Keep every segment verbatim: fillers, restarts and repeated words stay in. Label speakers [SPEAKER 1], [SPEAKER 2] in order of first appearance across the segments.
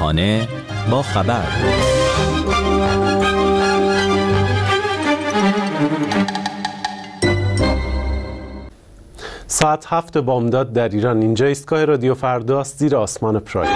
[SPEAKER 1] همراهانه با خبر.
[SPEAKER 2] ساعت هفت بامداد در ایران. اینجا ایستگاه رادیو فرداست، زیر آسمان پراید.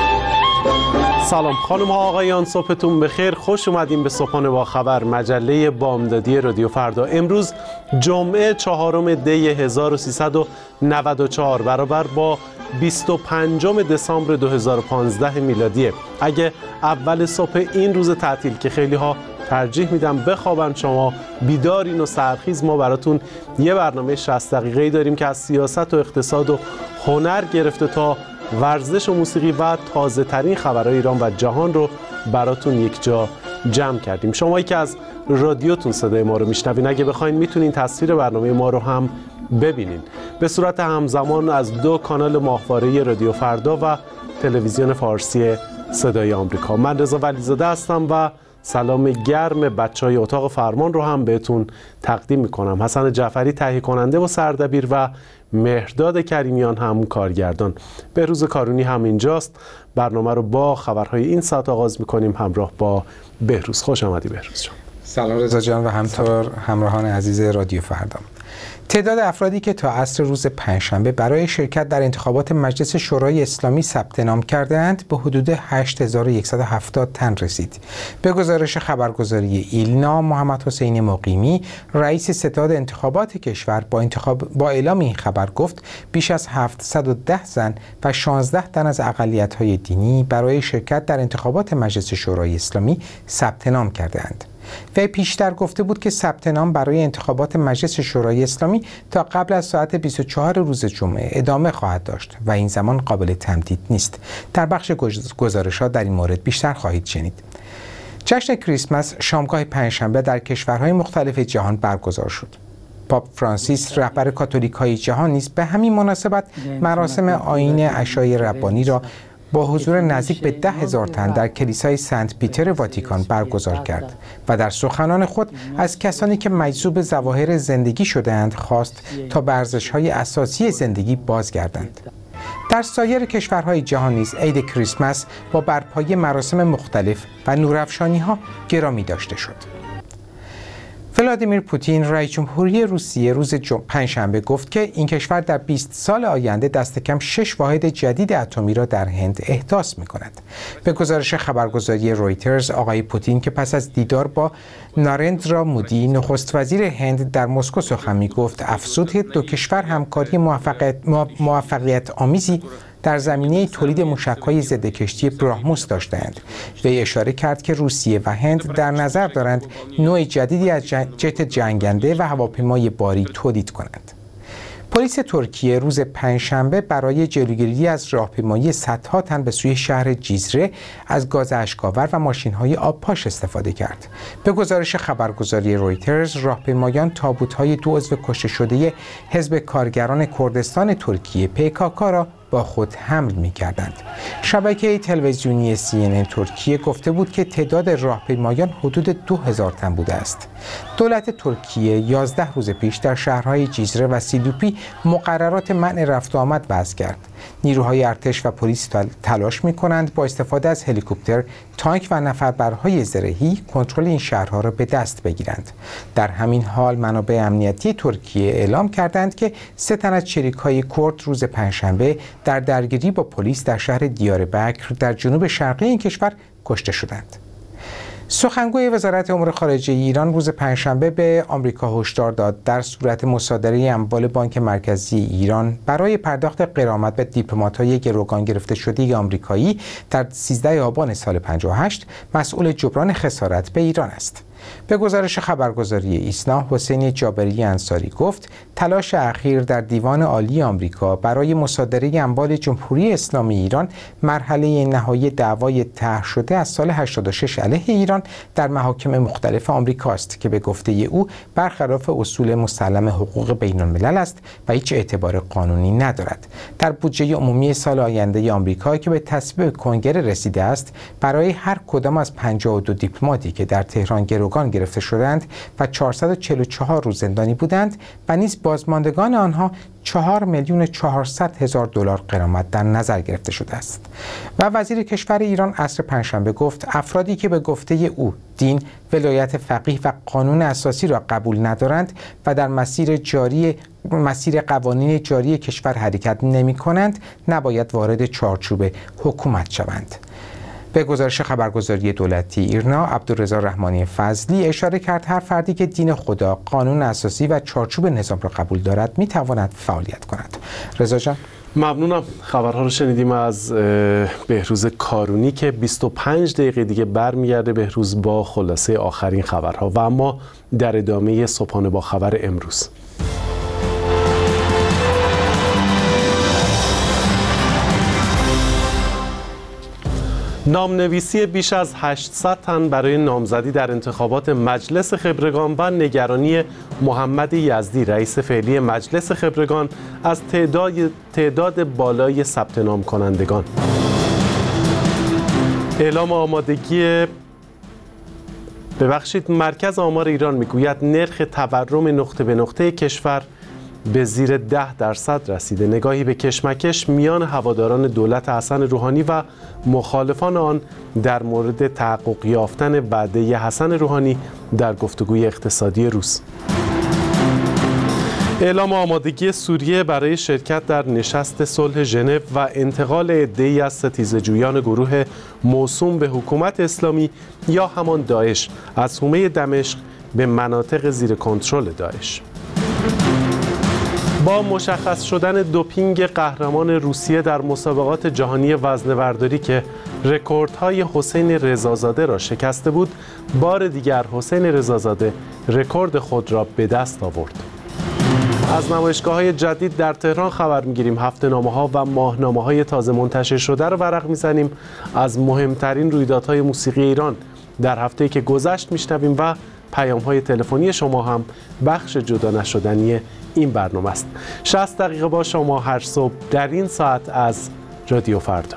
[SPEAKER 2] سلام خانم ها آقایان، صبحتون بخیر. خوش اومدیم به صبحانه با خبر، مجله بامدادی رادیو فردا. امروز جمعه چهارم دی هزار و سیصد و نود و چهار برابر با بیست و پنجم دسامبر دو هزار و پانزده میلادیه. اگه اول صبح این روز تعطیل که خیلی ها ترجیح میدم بخوابن، شما بیدارین و سرخیز، ما براتون یه برنامه شصت دقیقه‌ای داریم که از سیاست و اقتصاد و هنر گرفته تا ورزش و موسیقی و تازه ترین خبرهای ایران و جهان رو براتون یک جا جمع کردیم. شمایی که از رادیوتون صدای ما رو میشنوین، اگه بخواین میتونین تصویر برنامه ما رو هم ببینین به صورت همزمان از دو کانال ماهواره رادیو فردا و تلویزیون فارسی صدای آمریکا. من رضا ولیزاده هستم و سلام گرم بچهای اتاق فرمان رو هم بهتون تقدیم میکنم. حسن جعفری تهیه کننده و سردبیر و مهرداد کریمیان هم کارگردان. بهروز کارونی هم اینجاست. برنامه رو با خبرهای این ساعت آغاز میکنیم همراه با بهروز. خوش آمدی بهروز جان.
[SPEAKER 3] سلام رضا جان و همطور همراهان عزیز رادیو فردا. تعداد افرادی که تا عصر روز پنجشنبه برای شرکت در انتخابات مجلس شورای اسلامی ثبت نام کردند به حدود هشت هزار و صد و هفتاد تن رسید. به گزارش خبرگزاری ایلنا، محمد حسین مقیمی، رئیس ستاد انتخابات کشور، با انتخاب با اعلام این خبر گفت بیش از هفتصد و ده زن و شانزده تن از اقلیت‌های دینی برای شرکت در انتخابات مجلس شورای اسلامی ثبت نام کردند. وی پیشتر گفته بود که ثبت نام برای انتخابات مجلس شورای اسلامی تا قبل از ساعت بیست و چهار روز جمعه ادامه خواهد داشت و این زمان قابل تمدید نیست. در بخش گزارشات در این مورد بیشتر خواهید شنید. جشن کریسمس شامگاه پنجشنبه در کشورهای مختلف جهان برگزار شد. پاپ فرانسیس رهبر کاتولیک‌های جهان نیز به همین مناسبت مراسم آیین عشای ربانی را با حضور نزدیک به ده هزار تن در کلیسای سنت پیتر واتیکان برگزار کرد و در سخنان خود از کسانی که مجذوب ظواهر زندگی شده‌اند خواست تا به ارزش‌های اساسی زندگی بازگردند. در سایر کشورهای جهان نیز عید کریسمس با برپایی مراسم مختلف و نورافشانی‌ها گرامی داشته شد. ولادیمیر پوتین رئیس جمهوری روسیه روز پنجشنبه گفت که این کشور در بیست سال آینده دست کم شش واحد جدید اتمی را در هند احداث می‌کند. به گزارش خبرگزاری رویترز، آقای پوتین که پس از دیدار با نارندرا مودی نخست وزیر هند در مسکو سخن می‌گفت، افزود که دو کشور همکاری موفقیت موفقیت آمیزی در زمینه تولید موشک‌های ضد کشتی براهموس داشتند. وی اشاره کرد که روسیه و هند در نظر دارند نوع جدیدی از جت جنگنده و هواپیمای باری تولید کنند. پلیس ترکیه روز پنجشنبه برای جلوگیری از راهپیمایی صدها تن به سوی شهر جیزره از گاز اشک‌آور و ماشین‌های آبپاش استفاده کرد. به گزارش خبرگزاری رویترز، راهپیمایان تابوت‌های دو عضو کشته شده حزب کارگران کردستان ترکیه پی کی کی را با خود حمل می‌کردند. شبکه تلویزیونی سی ان ان ترکیه گفته بود که تعداد راهپیمایان حدود دو هزار تن بوده است. دولت ترکیه یازده روز پیش در شهرهای جیزره و سیلوپی مقررات منع رفت و آمد وضع کرد. نیروهای ارتش و پلیس تلاش می‌کنند با استفاده از هلیکوپتر، تانک و نفربرهای زرهی کنترل این شهرها را به دست بگیرند. در همین حال منابع امنیتی ترکیه اعلام کردند که سه تن از چریک‌های کرد روز پنجشنبه در درگیری با پلیس در شهر دیاربکر در جنوب شرقی این کشور کشته شدند. سخنگوی وزارت امور خارجه ایران روز پنجشنبه به آمریکا هشدار داد در صورت مصادره اموال بانک مرکزی ایران برای پرداخت غرامت به دیپلمات‌های گروگان گرفته شده آمریکایی در سیزده آبان سال پنجاه و هشت مسئول جبران خسارت به ایران است. به گزارش خبرگزاری ایسنا، حسین جابری انصاری گفت تلاش اخیر در دیوان عالی آمریکا برای مصادره اموال جمهوری اسلامی ایران مرحله نهایی دعوای طرح شده از سال هشتاد و شش علیه ایران در محاکم مختلف آمریکاست که به گفته او برخلاف اصول مسلم حقوق بین الملل است و هیچ اعتبار قانونی ندارد. در بودجه عمومی سال آینده آمریکا که به تصویب کنگره رسیده است، برای هر کدام از پنجاه و دو دیپلماتی که در تهران گرو گروگان گرفته شدند و چهارصد و چهل و چهار روز زندانی بودند و نیز بازماندگان آنها چهار میلیون و چهارصد هزار دلار غرامت در نظر گرفته شده است. و وزیر کشور ایران عصر پنجشنبه گفت افرادی که به گفته او دین، ولایت فقیه و قانون اساسی را قبول ندارند و در مسیر جاری مسیر قوانین جاری کشور حرکت نمی کنند نباید وارد چارچوب حکومت شوند. به گزارش خبرگزاری دولتی ایرنا، عبدالرضا رحمانی فضلی اشاره کرد هر فردی که دین خدا، قانون اساسی و چارچوب نظام را قبول دارد می تواند فعالیت کند. رضا جان،
[SPEAKER 2] ممنونم. خبرها رو شنیدیم از بهروز کارونی که بیست و پنج دقیقه دیگه برمیگرده. بهروز با خلاصه آخرین خبرها و اما در ادامه صبحانه با خبر امروز. نامنویسی بیش از هشتصد تن برای نامزدی در انتخابات مجلس خبرگان و نگرانی محمد یزدی رئیس فعلی مجلس خبرگان از تعداد تعداد بالای ثبت نام کنندگان. اعلام آمادگی ببخشید مرکز آمار ایران میگوید نرخ تورم نقطه به نقطه کشور به زیر ده درصد رسیده. نگاهی به کشمکش میان هواداران دولت حسن روحانی و مخالفان آن در مورد تحقق یافتن وعده حسن روحانی در گفتگوی اقتصادی روز. اعلام آمادگی سوریه برای شرکت در نشست صلح ژنو و انتقال عده‌ای از ستیزه‌جویان گروه موسوم به حکومت اسلامی یا همان داعش از حومه دمشق به مناطق زیر کنترل داعش. با مشخص شدن دوپینگ قهرمان روسیه در مسابقات جهانی وزنه‌برداری که رکوردهای حسین رضازاده را شکسته بود، بار دیگر حسین رضازاده رکورد خود را به دست آورد. از نمایشگاه‌های جدید در تهران خبر می‌گیریم. هفته‌نامه‌ها و ماهنامه‌های تازه منتشر شده را ورق می‌زنیم. از مهمترین رویدادهای موسیقی ایران در هفته‌ای که گذشت می‌شنویم و پیام‌های تلفنی شما هم بخش جدا نشدنی این برنامه است. شصت دقیقه با شما هر صبح در این ساعت از رادیو فردا.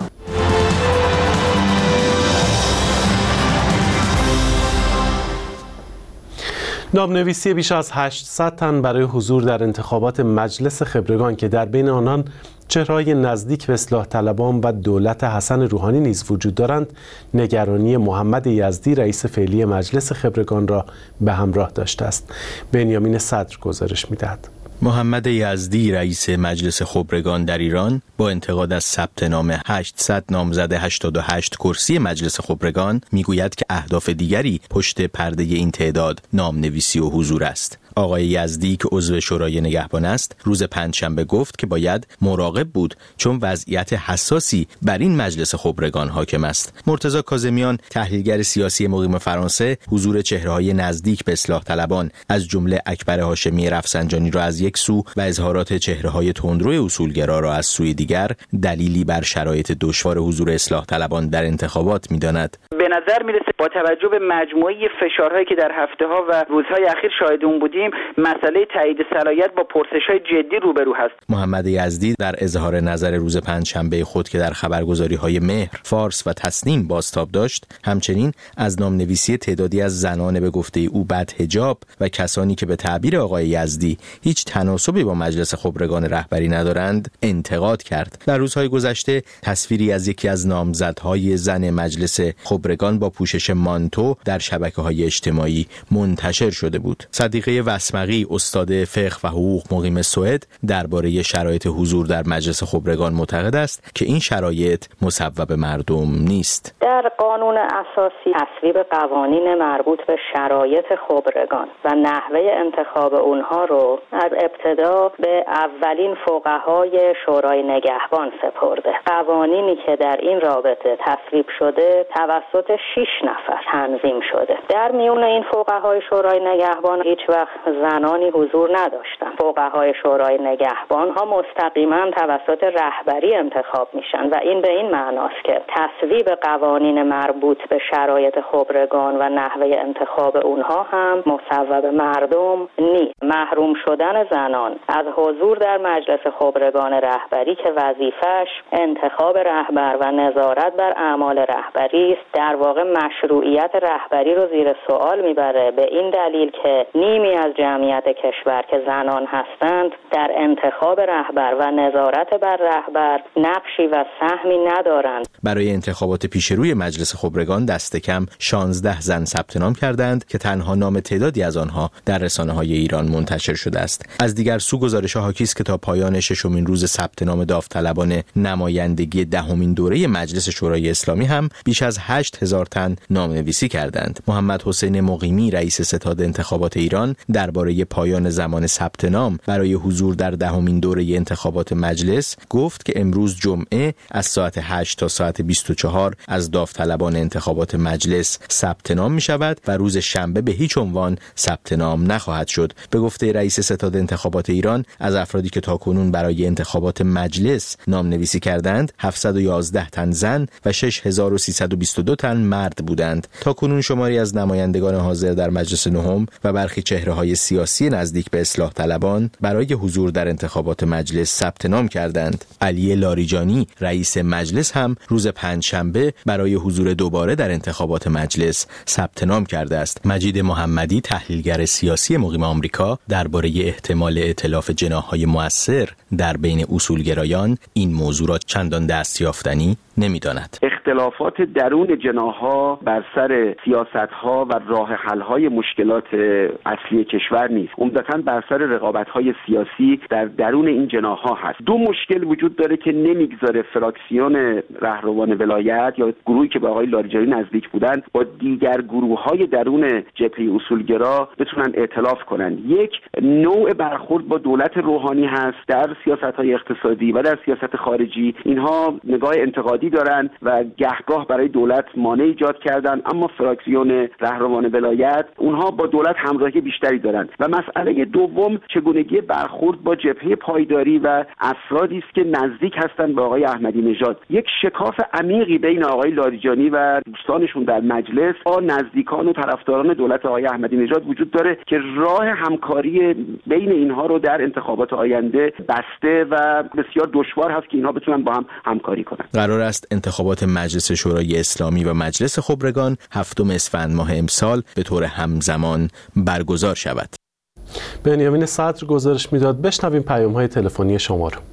[SPEAKER 2] نامنویسی بیش از هشتصد تن برای حضور در انتخابات مجلس خبرگان که در بین آنان چهره‌های نزدیک به اصلاح طلبان و دولت حسن روحانی نیز وجود دارند، نگرانی محمد یزدی رئیس فعلی مجلس خبرگان را به همراه داشته است. بنیامین صدر گزارش می‌دهد.
[SPEAKER 1] محمد یزدی رئیس مجلس خبرگان در ایران با انتقاد از ثبت نام هشتصد نامزد هشتاد و هشت کرسی مجلس خبرگان میگوید که اهداف دیگری پشت پرده این تعداد نامنویسی و حضور است. آقای یزدی که عضو شورای نگهبان است روز پنجشنبه گفت که باید مراقب بود چون وضعیت حساسی بر این مجلس خبرگان حاکم است. مرتضی کاظمیان تحلیلگر سیاسی مقیم فرانسه حضور چهره‌های نزدیک به اصلاح طلبان از جمله اکبر هاشمی رفسنجانی را از یک سو و اظهارات چهره‌های تندرو اصولگرا را از سوی دیگر دلیلی بر شرایط دشوار حضور اصلاح طلبان در انتخابات می‌داند.
[SPEAKER 4] به نظر میرسه با توجه به مجموعه فشارهایی که در هفته‌ها و روزهای اخیر شاهد اون بودیم، مسئله تایید صلاحیت با پرسش‌های جدی روبرو هست.
[SPEAKER 1] محمد یزدی در اظهار نظر روز پنجشنبه خود که در خبرگزاری‌های مهر، فارس و تسنیم بازتاب داشت، همچنین از نامنویسی تعدادی از زنان به گفته او بدحجاب و کسانی که به تعبیر آقای یزدی هیچ تناسبی با مجلس خبرگان رهبری ندارند انتقاد کرد. در روزهای گذشته تصویری از یکی از نامزدهای زن مجلس خبرگان با پوشش مانتو در شبکه‌های اجتماعی منتشر شده بود. صدیقه وسمقی استاد فقه و حقوق مقیم سوئد درباره شرایط حضور در مجلس خبرگان معتقد است که این شرایط مصوب مردم نیست.
[SPEAKER 5] در قانون اساسی تصویب قوانین مربوط به شرایط خبرگان و نحوه انتخاب اونها رو از ابتدا به اولین فقهای شورای نگهبان سپرده. قوانینی که در این رابطه تصویب شده توسط شش نفر تنظیم شده. در میون این فقهای شورای نگهبان هیچ وقت زنانی حضور نداشتند. فقهای شورای نگهبان ها مستقیما توسط رهبری انتخاب میشن و این به این معناست که تصویب قوانین مربوط به شرایط خبرگان و نحوه انتخاب اونها هم مصوب مردم نیست. محروم شدن زنان از حضور در مجلس خبرگان رهبری که وظیفش انتخاب رهبر و نظارت بر اعمال رهبری است، در واقع مشروعیت رهبری رو زیر سوال میبره، به این دلیل که نیمی از جمعیت کشور که زنان هستند در انتخاب رهبر و نظارت بر رهبر نقشی و سهمی ندارند.
[SPEAKER 1] برای انتخابات پیش روی مجلس خبرگان دست کم شانزده زن ثبت نام کردند که تنها نام تعدادی از آنها در رسانه‌های ایران منتشر شده است. از دیگر سو گزارش حاکی است که تا پایان ششمین روز ثبت نام داوطلبان نمایندگی دهمین دوره مجلس شورای اسلامی هم بیش از هشت هزار تن نامنویسی کردند. محمد حسین مقیمی رئیس ستاد انتخابات ایران درباره پایان زمان ثبت نام برای حضور در دهمین دوره انتخابات مجلس گفت که امروز جمعه از ساعت هشت تا ساعت بیست و چهار از داوطلبان انتخابات مجلس ثبت نام می شود و روز شنبه به هیچ عنوان ثبت نام نخواهد شد. به گفته رئیس ستاد انتخابات ایران، از افرادی که تاکنون برای انتخابات مجلس نامنویسی کردند هفتصد و یازده تن زن و شش هزار و سیصد و بیست و دو تن مرد بودند. تاکنون شماری از نمایندگان حاضر در مجلس نهم و برخی چهره‌های سیاسی نزدیک به اصلاح طلبان برای حضور در انتخابات مجلس ثبت نام کردند. علی لاریجانی رئیس مجلس هم روز پنجشنبه برای حضور دوباره در انتخابات مجلس ثبت نام کرده است. مجید محمدی تحلیلگر سیاسی مقیم آمریکا درباره احتمال ائتلاف جناح‌های مؤثر در بین اصولگرایان این موضوع را چندان دستیافتنی نمی‌داند.
[SPEAKER 6] اختلافات درون جناح‌ها بر سر سیاست‌ها و راه حل‌های مشکلات اصلی کشور نیست، عمدتاً بر سر رقابت‌های سیاسی در درون این جناح‌ها هست. دو مشکل وجود داره که نمیگذاره فراکسیون رهروان ولایت یا گروهی که به آقای لاریجانی نزدیک بودند با دیگر گروه‌های درون جبهه اصولگرا بتونن ائتلاف کنن. یک، نوع برخورد با دولت روحانی هست در سیاست‌های اقتصادی و در سیاست خارجی. اینها نگاه انتقادی دارن و گهگاه برای دولت مانع ایجاد کردن، اما فراکسیون رهروان ولایت اونها با دولت همراهی بیشتری دارن. و مسئله دوم چگونگی برخورد با جبهه پایداری و افرادی است که نزدیک هستند به آقای احمدی نژاد. یک شکاف عمیقی بین آقای لاریجانی و دوستانشون در مجلس با نزدیکان و طرفداران دولت آقای احمدی نژاد وجود داره که راه همکاری بین اینها رو در انتخابات آینده بسته و بسیار دشوار هست که اینها بتونن با هم همکاری کنن.
[SPEAKER 1] قرار است انتخابات مجلس شورای اسلامی و مجلس خبرگان هفتم اسفند ماه امسال به طور همزمان برگزار شود.
[SPEAKER 2] بنیامین صدر گزارش میداد. بشنویم پیام‌های تلفنی شما رو.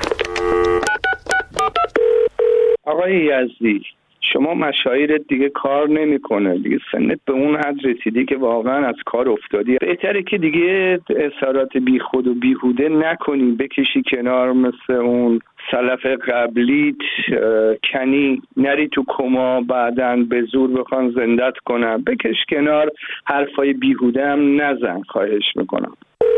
[SPEAKER 7] آقای یزدی، شما مشاعرت دیگه کار نمیکنه، دیگه سنت به اون حد رسیدی که واقعا از کار افتادی. بهتره که دیگه اظهارات بیخود و بیهوده نکنی، بکشی کنار، مثل اون سلف قبلیت کنی، نری تو کما بعدن به زور بخوان زندت کنن. بکش کنار، حرفای بیهوده هم نزن، خواهش میکنم.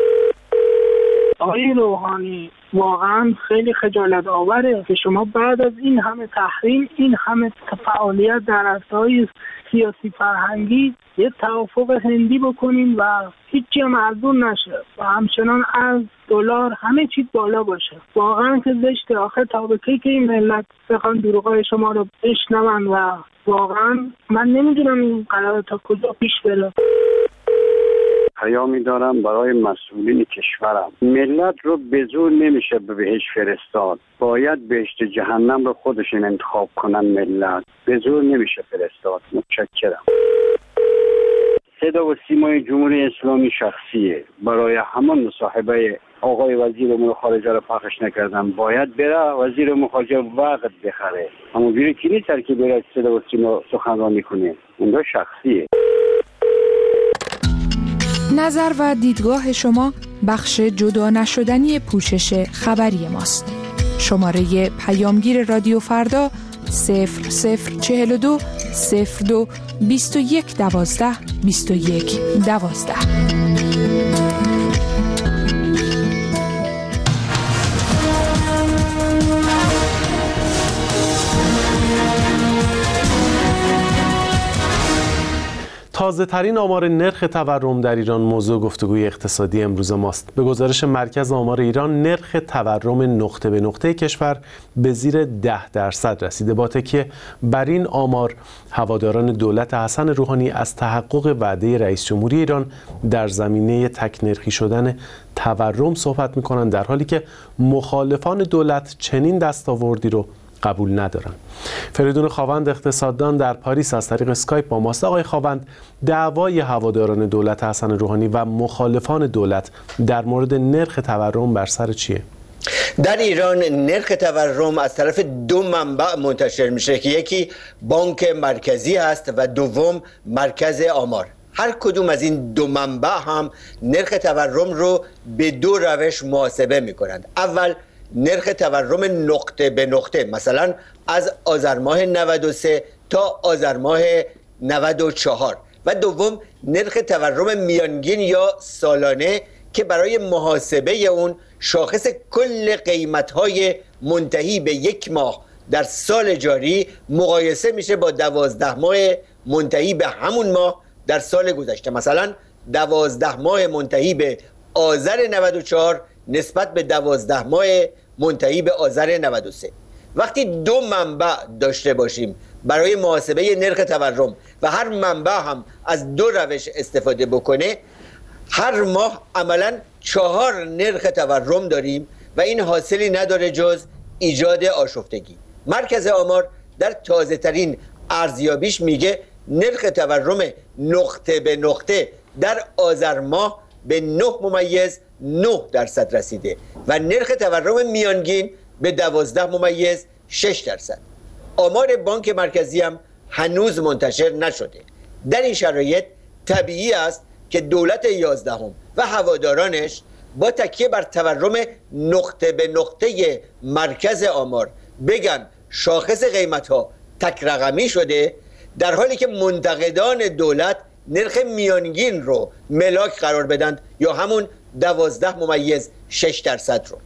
[SPEAKER 8] آقای روحانی، واقعا خیلی خجالت آوره که شما بعد از این همه تحریم، این همه فعالیت در عرصه‌های سیاسی فرهنگی، یه توافق هندی بکنین و هیچی هم ارزون نشه و همچنان از دلار همه چیز بالا باشه. واقعا که زشته. آخه تا به کی که این ملت بخوان دروغای شما رو بشنون و واقعا من نمیدونم این قرار تا کجا پیش بره.
[SPEAKER 9] پیامی دارم برای مسئولین کشورم. ملت رو به زور نمیشه به بهشت فرستاد. باید بهشت جهنم رو خودشون انتخاب کنن. ملت به زور نمیشه فرستاد. متشکرم. صدا و سیمای جمهوری اسلامی شخصیه. برای همان مصاحبه آقای وزیر امور خارجه رو پخش نکردم. باید بره وزیر امور خارجه وقت بخره. اما بیره کی نیست که بره صدا و سیما سخنرانی کنه. اونجا شخصیه.
[SPEAKER 10] نظر و دیدگاه شما بخش جدا نشدنی پوشش خبری ماست. شماره پیامگیر رادیو فردا صفر صفر چهل و دو صفر دو بیست و یک دوازده بیست و یک دوازده.
[SPEAKER 2] تازه ترین آمار نرخ تورم در ایران موضوع گفتگوی اقتصادی امروز ماست. به گزارش مرکز آمار ایران، نرخ تورم نقطه به نقطه کشور به زیر ده درصد رسیده. با تکیه بر این آمار، هواداران دولت حسن روحانی از تحقق وعده رئیس جمهوری ایران در زمینه تک‌نرخی شدن تورم صحبت می‌کنند، در حالی که مخالفان دولت چنین دستاوردی رو قبول ندارن. فریدون خاوند اقتصاددان در پاریس از طریق اسکایپ با ماست. آقای خاوند، دعوای هواداران دولت حسن روحانی و مخالفان دولت در مورد نرخ تورم بر سر چیه؟
[SPEAKER 11] در ایران نرخ تورم از طرف دو منبع منتشر میشه که یکی بانک مرکزی هست و دوم مرکز آمار. هر کدوم از این دو منبع هم نرخ تورم رو به دو روش محاسبه میکنند. اول نرخ تورم نقطه به نقطه، مثلا از آذر ماه نود و سه تا آذر ماه نود و چهار، و دوم نرخ تورم میانگین یا سالانه که برای محاسبه اون شاخص کل قیمت‌های منتهی به یک ماه در سال جاری مقایسه میشه با دوازده ماه منتهی به همون ماه در سال گذشته. مثلا دوازده ماه منتهی به آذر نود و چهار نسبت به دوازده ماه منتهی به آذر نود و سه. وقتی دو منبع داشته باشیم برای محاسبه نرخ تورم و هر منبع هم از دو روش استفاده بکنه، هر ماه عملاً چهار نرخ تورم داریم و این حاصلی نداره جز ایجاد آشفتگی. مرکز آمار در تازه ترین ارزیابیش میگه نرخ تورم نقطه به نقطه در آذر ماه به نه ممیز نه درصد رسیده و نرخ تورم میانگین به دوازده ممیز شش درصد. آمار بانک مرکزی هم هنوز منتشر نشده. در این شرایط طبیعی است که دولت یازدهم و هوادارانش با تکیه بر تورم نقطه به نقطه مرکز آمار بگن شاخص قیمت‌ها تک رقمی شده، در حالی که منتقدان دولت نرخ میانگین رو ملاک قرار بدن یا همون دوازده ممیز شش درصد رو.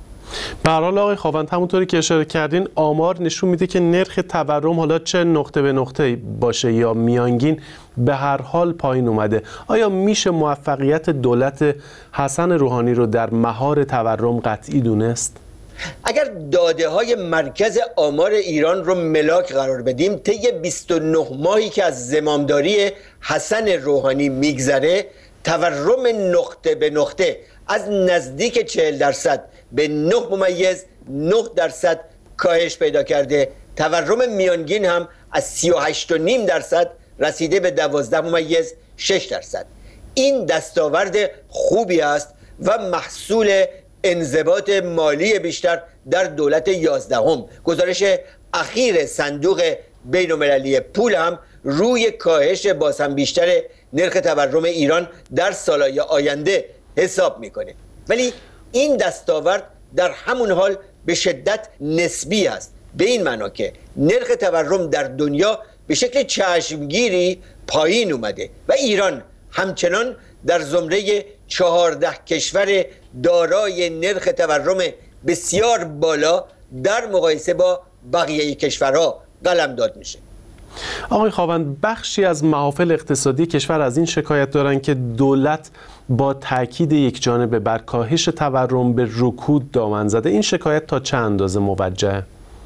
[SPEAKER 2] به هر حال آقای خاوند، همونطوری که اشاره کردین آمار نشون میده که نرخ تورم حالا چه نقطه به نقطه باشه یا میانگین به هر حال پایین اومده. آیا میشه موفقیت دولت حسن روحانی رو در مهار تورم قطعی دونست؟
[SPEAKER 11] اگر داده های مرکز آمار ایران رو ملاک قرار بدیم، طی بیست و نه ماهی که از زمامداری حسن روحانی میگذره، تورم نقطه به نقطه از نزدیک چهل درصد به نه ممیز نه درصد کاهش پیدا کرده. تورم میانگین هم از سی و هشت و نیم درصد رسیده به دوازده ممیز شش درصد. این دستاورد خوبی است و محصول انضباط مالی بیشتر در دولت یازدهم. گزارش اخیر صندوق بین‌المللی پول هم روی کاهش باز هم بیشتر نرخ تورم ایران در سالهای آینده حساب میکنه. ولی این دستاورد در همون حال به شدت نسبی است، به این معنا که نرخ تورم در دنیا به شکل چشمگیری پایین اومده و ایران همچنان در زمره چهارده کشور دارای نرخ تورم بسیار بالا در مقایسه با بقیه کشورها قلمداد میشه.
[SPEAKER 2] آقای خاوند، بخشی از محافل اقتصادی کشور از این شکایت دارن که دولت با تاکید یک جانبه بر کاهش تورم به رکود دامن زده. این شکایت تا چه اندازه موجهه؟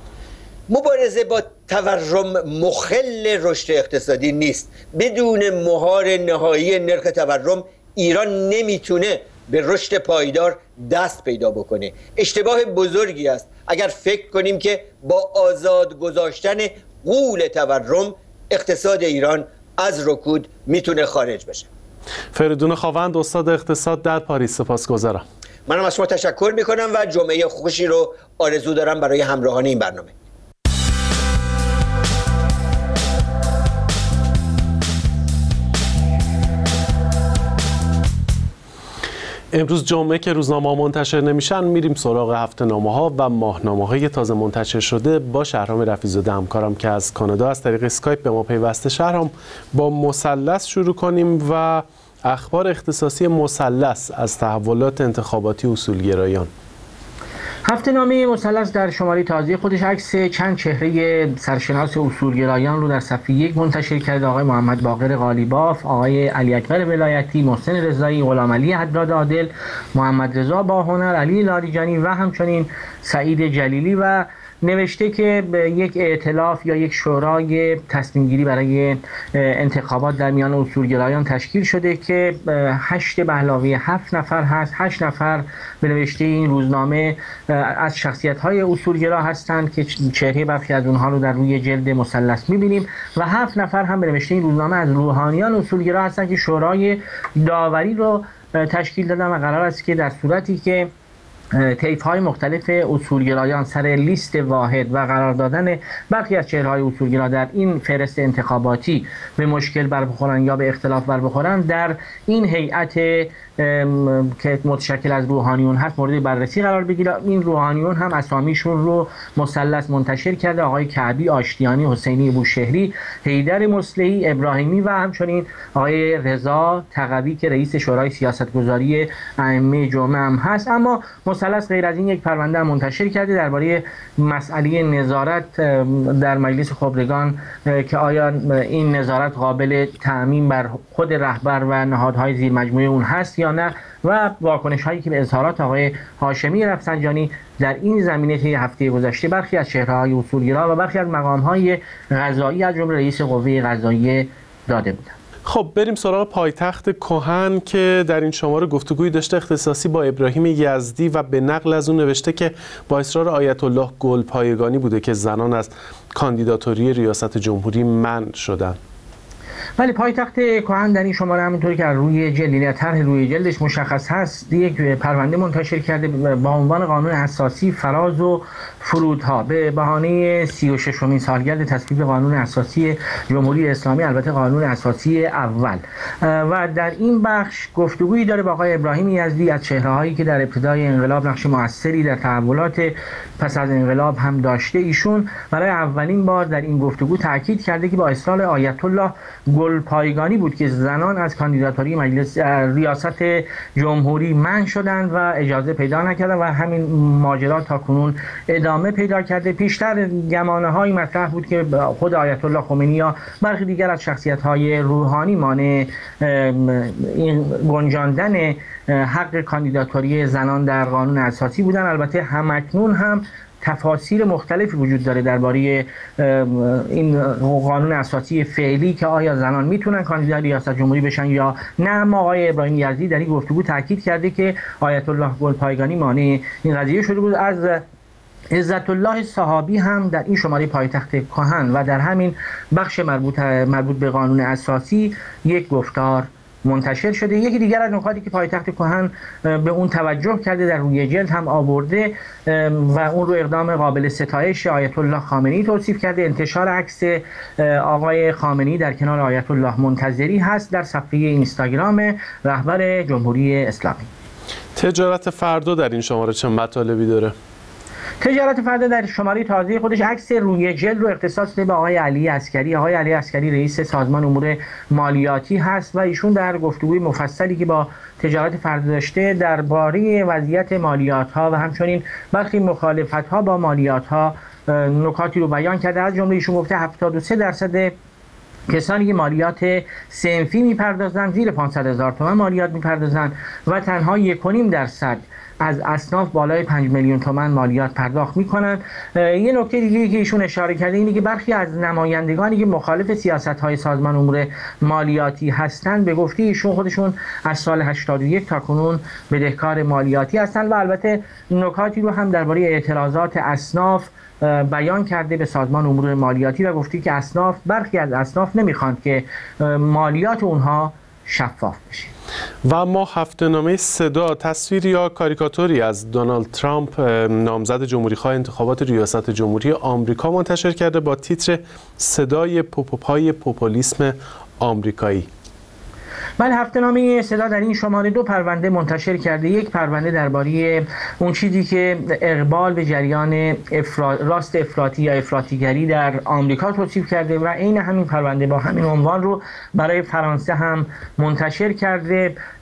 [SPEAKER 11] مبارزه با تورم مخل رشد اقتصادی نیست. بدون مهار نهایی نرخ تورم ایران نمیتونه به رشد پایدار دست پیدا بکنه. اشتباه بزرگی است اگر فکر کنیم که با آزاد گذاشتن غول تورم اقتصاد ایران از رکود میتونه خارج بشه.
[SPEAKER 2] فریدون خاوند، استاد اقتصاد در پاریس، سپاسگزارم.
[SPEAKER 11] منم از شما تشکر میکنم و جمعه خوشی رو آرزو دارم برای همراهان این برنامه.
[SPEAKER 2] امروز جمعه که روزنامه‌ها منتشر نمیشن، میریم سراغ هفته‌نامه‌ها و ماهنامه‌های تازه منتشر شده با شهرام رفیع‌زاده همکارم که از کانادا از طریق اسکایپ به ما پیوسته. شهرام، با مثلث شروع کنیم و اخبار اختصاصی مثلث از تحولات انتخاباتی اصولگرایان.
[SPEAKER 12] هفته‌نامه مثلث در شماره تازه خودش عکس چند چهره سرشناس اصولگرایان رو در صفحه یک منتشر کرده. آقای محمد باقر قالیباف، آقای علی اکبر ولایتی، محسن رضایی، غلام علی حداد عادل، محمد رضا باهنر، علی لاریجانی و همچنین سعید جلیلی و نوشته که یک ائتلاف یا یک شورای تصمیم گیری برای انتخابات در میان اصولگرایان تشکیل شده که هشت به علاوه هفت نفر هست. هشت نفر به نوشته این روزنامه از شخصیت‌های اصولگرا هستند که چهره برخی از اونها رو در روی جلد مثلث می‌بینیم و هفت نفر هم به نوشته این روزنامه از روحانیان اصولگرا هستند که شورای داوری رو تشکیل دادن و قرار است که در صورتی که طیف‌های مختلف اصولگرایان سر لیست واحد و قرار دادن برخی از چهره‌های اصولگرا در این فهرست انتخاباتی به مشکل بر بخورن یا به اختلاف بر بخورن، در این هیئت که متشکل از روحانیون هست مورد بررسی قرار بگیره. این روحانیون هم اسامیشون رو مثلث منتشر کرده: آقای کعبی، آشتیانی، حسینی بوشهری، حیدر مصلحی، ابراهیمی و همچنین آقای رضا تقوی که رئیس شورای سیاستگذاری ائمه جمعه هم هست. اما مثلث غیر از این یک پرونده منتشر کرده درباره مسئله نظارت در مجلس خبرگان که آیا این نظارت قابل تعمیم بر خود رهبر و نهادهای زیر مجموعه اون هست یا نه، و واکنش هایی که به اظهارات آقای هاشمی رفسنجانی در این زمینه طی هفته گذشته برخی از چهره‌های اصولگرا و برخی از مقام‌های قضایی از جمله رئیس قوه قضاییه داده بودند.
[SPEAKER 2] خب بریم سراغ پایتخت کهن که در این شماره گفتگویی داشته اختصاصی با ابراهیم یزدی و به نقل از اون نوشته که با اصرار آیت الله گلپایگانی بوده که زنان از کاندیداتوری ریاست جمهوری منع شدند.
[SPEAKER 12] ولی پایتخت کهن در این شماره همونطوری که روی جلد طرح روی جلدش مشخص هست یک پرونده منتشر کرده با عنوان قانون اساسی فراز و فرودها به بهانه سی و ششمین سالگرد تصویب قانون اساسی جمهوری اسلامی، البته قانون اساسی اول. و در این بخش گفتگویی داره با آقای ابراهیم یزدی از چهره‌هایی که در ابتدای انقلاب نقش موثری در تحولات پس از انقلاب هم داشته. ایشون برای اولین بار در این گفتگو تاکید کرده که با اصرار آیت الله گلپایگانی بود که زنان از کاندیداتوری مجلس ریاست جمهوری منع شدند و اجازه پیدا نکردند و همین ماجرا تا کنون ادامه پیدا کرده. پیشتر گمانه‌های مطرح بود که خود آیت الله خمینی یا برخی دیگر از شخصیت‌های روحانی مانع این گنجاندن حق کاندیداتوری زنان در قانون اساسی بودند. البته همکنون هم تفاسیر مختلفی وجود داره درباره این قانون اساسی فعلی که آیا زنان میتونن کاندیدای ریاست جمهوری بشن یا نه. اما آقای ابراهیم یزدی در این گفتگو تاکید کرده که آیت الله گلپایگانی مانع این قضیه شده بود. از عزت الله صحابی هم در این شماره پایتخت کهن و در همین بخش مربوط مربوط به قانون اساسی یک گفتار منتشر شده. یکی دیگر از نکاتی که پایتخت کهن به اون توجه کرده در روی جلد هم آورده و اون رو اقدام قابل ستایش آیت الله خامنه‌ای توصیف کرده. انتشار عکس آقای خامنه‌ای در کنار آیت الله منتظری هست در صفحه اینستاگرام رهبر جمهوری اسلامی.
[SPEAKER 2] تجارت فردا در این شماره چه مطالبی داره؟
[SPEAKER 12] تجارت فردا در شماره تازه خودش عکس روی جلد رو اختصاص داده به آقای علی عسکری. آقای علی عسکری رئیس سازمان امور مالیاتی هست و ایشون در گفتگوی مفصلی که با تجارت فردا داشته درباره وضعیت مالیات ها و همچنین برخی مخالفت ها با مالیات ها نکاتی رو بیان کرده. از جمله ایشون گفته هفتاد و سه درصد کسانی که مالیات صنفی میپردازن زیر پانصد هزار تومان مالیات میپردازن و تنها یک و نیم درصد از اصناف بالای پنج میلیون تومان مالیات پرداخت میکنن. یه نکته دیگه که ایشون اشاره کرده اینه که برخی از نمایندگانی که مخالف سیاست‌های سازمان امور مالیاتی هستند به گفته ایشون خودشون از سال هشتاد و یک تا کنون بدهکار مالیاتی هستند و البته نکاتی رو هم درباره اعتراضات اصناف بیان کرده به سازمان امور مالیاتی و گفته که اصناف برخی از اصناف نمیخواند که مالیات اونها شفاف بشه.
[SPEAKER 2] و ما هفته‌نامه صدا تصویری یا کاریکاتوری از دونالد ترامپ نامزد جمهوری‌خواه انتخابات ریاست جمهوری آمریکا منتشر کرده با تیتر صدای پوپ‌های پوپولیسم آمریکایی.
[SPEAKER 12] بله، هفته‌نامه صدا در این شماره دو پرونده منتشر کرده. یک پرونده درباره اون چیزی که اقبال به جریان افرا... راست افراطی یا افراطیگری در آمریکا توصیف کرده و عین همین پرونده با همین عنوان رو برای فرانسه هم منتشر کرده.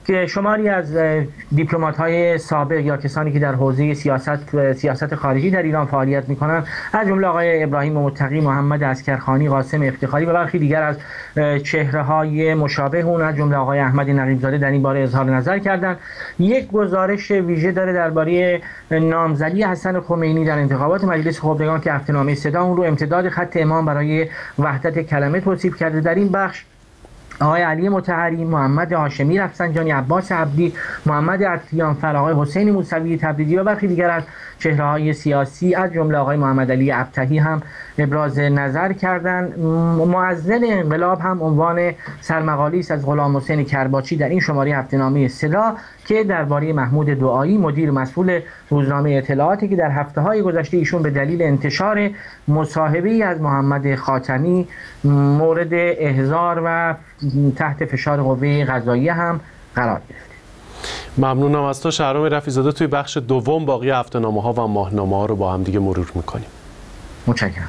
[SPEAKER 12] که شماری از دیپلمات‌های سابق یا کسانی که در حوزه سیاست سیاست خارجی در ایران فعالیت می‌کنند، از جمله آقای ابراهیم متقی، محمد عسکرخانی، قاسم افتخاری و برخی دیگر از چهره‌های مشابه اون از جمله آقای احمد نقیب‌زاده در این باره اظهار نظر کردند. یک گزارش ویژه داره درباره نامزدی حسن خمینی در انتخابات مجلس خبرگان که هفته‌نامه صدا اون رو امتداد خط امام برای وحدت کلمه توصیف کرده. در این بخش آقای علی مطهری، محمد هاشمی رفسنجانی، عباس عبدی، محمد عطیانفر، آقای حسین موسوی تبریزی و برخی دیگر از چهره‌های سیاسی از جمله آقای محمد علی ابتهی هم ابراز نظر کردند. معزل انقلاب هم عنوان سرمقالی است از غلام حسین کرباچی در این شماره هفته‌نامه صدا که درباره محمود دعایی مدیر مسئول روزنامه اطلاعاتی که در هفته‌های گذشته ایشون به دلیل انتشار مصاحبه‌ای از محمد خاتمی مورد احضار و تحت فشار قوه قضاییه هم قرار گرفت.
[SPEAKER 2] ممنونم از تو شهرام رفیع‌زاده. توی بخش دوم باقی هفته‌نامه‌ها و ماهنامه‌ها رو با هم دیگه مرور می‌کنیم.
[SPEAKER 12] متشکرم.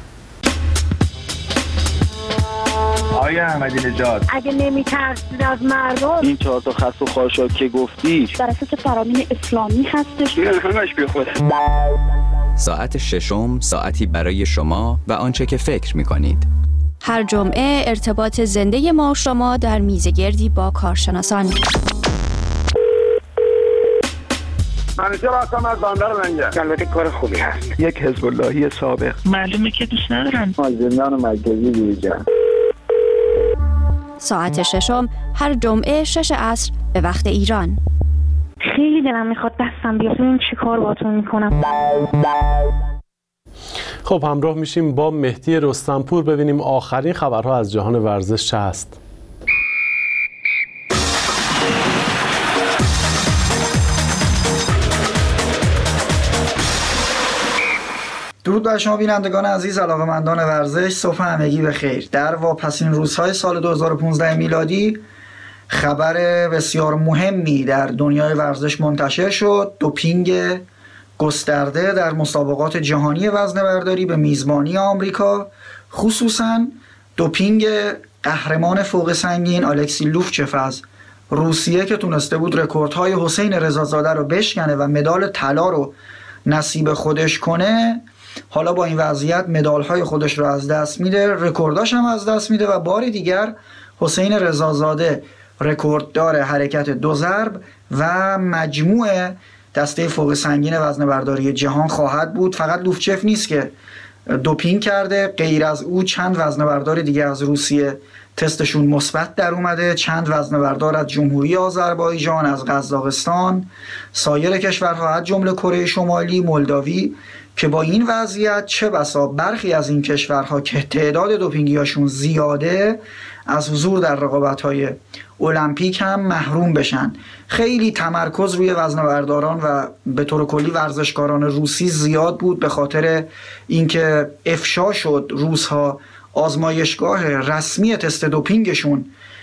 [SPEAKER 7] آقای احمدی نژاد،
[SPEAKER 13] اگه نمی‌ترسید از مردم،
[SPEAKER 7] این چهار تا خس و خاشاک که گفتی
[SPEAKER 13] در اساس فرامین اسلامی هستش.
[SPEAKER 7] همش بیخود.
[SPEAKER 14] ساعت ششم ساعتی برای شما و آنچه که فکر می‌کنید.
[SPEAKER 15] هر جمعه ارتباط زنده ما و شما در میزگردی با کارشناسان.
[SPEAKER 16] منیشه راستم از باندر منگه.
[SPEAKER 7] البته کار خوبی هست. یک حزب اللهی سابق.
[SPEAKER 13] معلومه که دوست ندارن.
[SPEAKER 7] ما زندان مرکزی بیرجن.
[SPEAKER 15] ساعت ششم هر جمعه شش عصر به وقت ایران.
[SPEAKER 13] خیلی دلم میخواد دستم بیاد ببینم چی کار باهاتون میکنم.
[SPEAKER 2] خب همراه میشیم با مهدی رستمپور ببینیم آخرین خبرها از جهان ورزش چه هست.
[SPEAKER 17] درود بر شما بینندگان عزیز، علاقه‌مندان ورزش، صبح همگی بخیر. در واپسین روزهای سال دو هزار و پانزده میلادی خبر بسیار مهمی در دنیای ورزش منتشر شد. دوپینگ گسترده در مسابقات جهانی وزنه‌برداری به میزبانی آمریکا، خصوصاً دوپینگ قهرمان فوق سنگین الکسی لوفچف از روسیه که تونسته بود رکوردهای حسین رضازاده رو بشکنه و مدال طلا رو نصیب خودش کنه، حالا با این وضعیت مدال‌های خودش رو از دست میده، رکورداش هم از دست میده و بار دیگر حسین رضازاده رکورددار حرکت دو ضرب و مجموع دسته فوق سنگین وزنه‌برداری جهان خواهد بود. فقط لوفچف نیست که دوپینگ کرده، غیر از او چند وزنه‌بردار دیگه از روسیه تستشون مثبت در اومده، چند وزنه‌بردار از جمهوری آذربایجان، از قزاقستان، سایر کشورها از جمله کره شمالی، مولداوی، که با این وضعیت چه بسا برخی از این کشورها که تعداد دوپینگیاشون زیاده از حضور در رقابت‌های المپیک هم محروم بشن. خیلی تمرکز روی وزنه‌برداران و به طور کلی ورزشکاران روسی زیاد بود به خاطر اینکه افشا شد روس‌ها آزمایشگاه رسمی تست دوپینگشون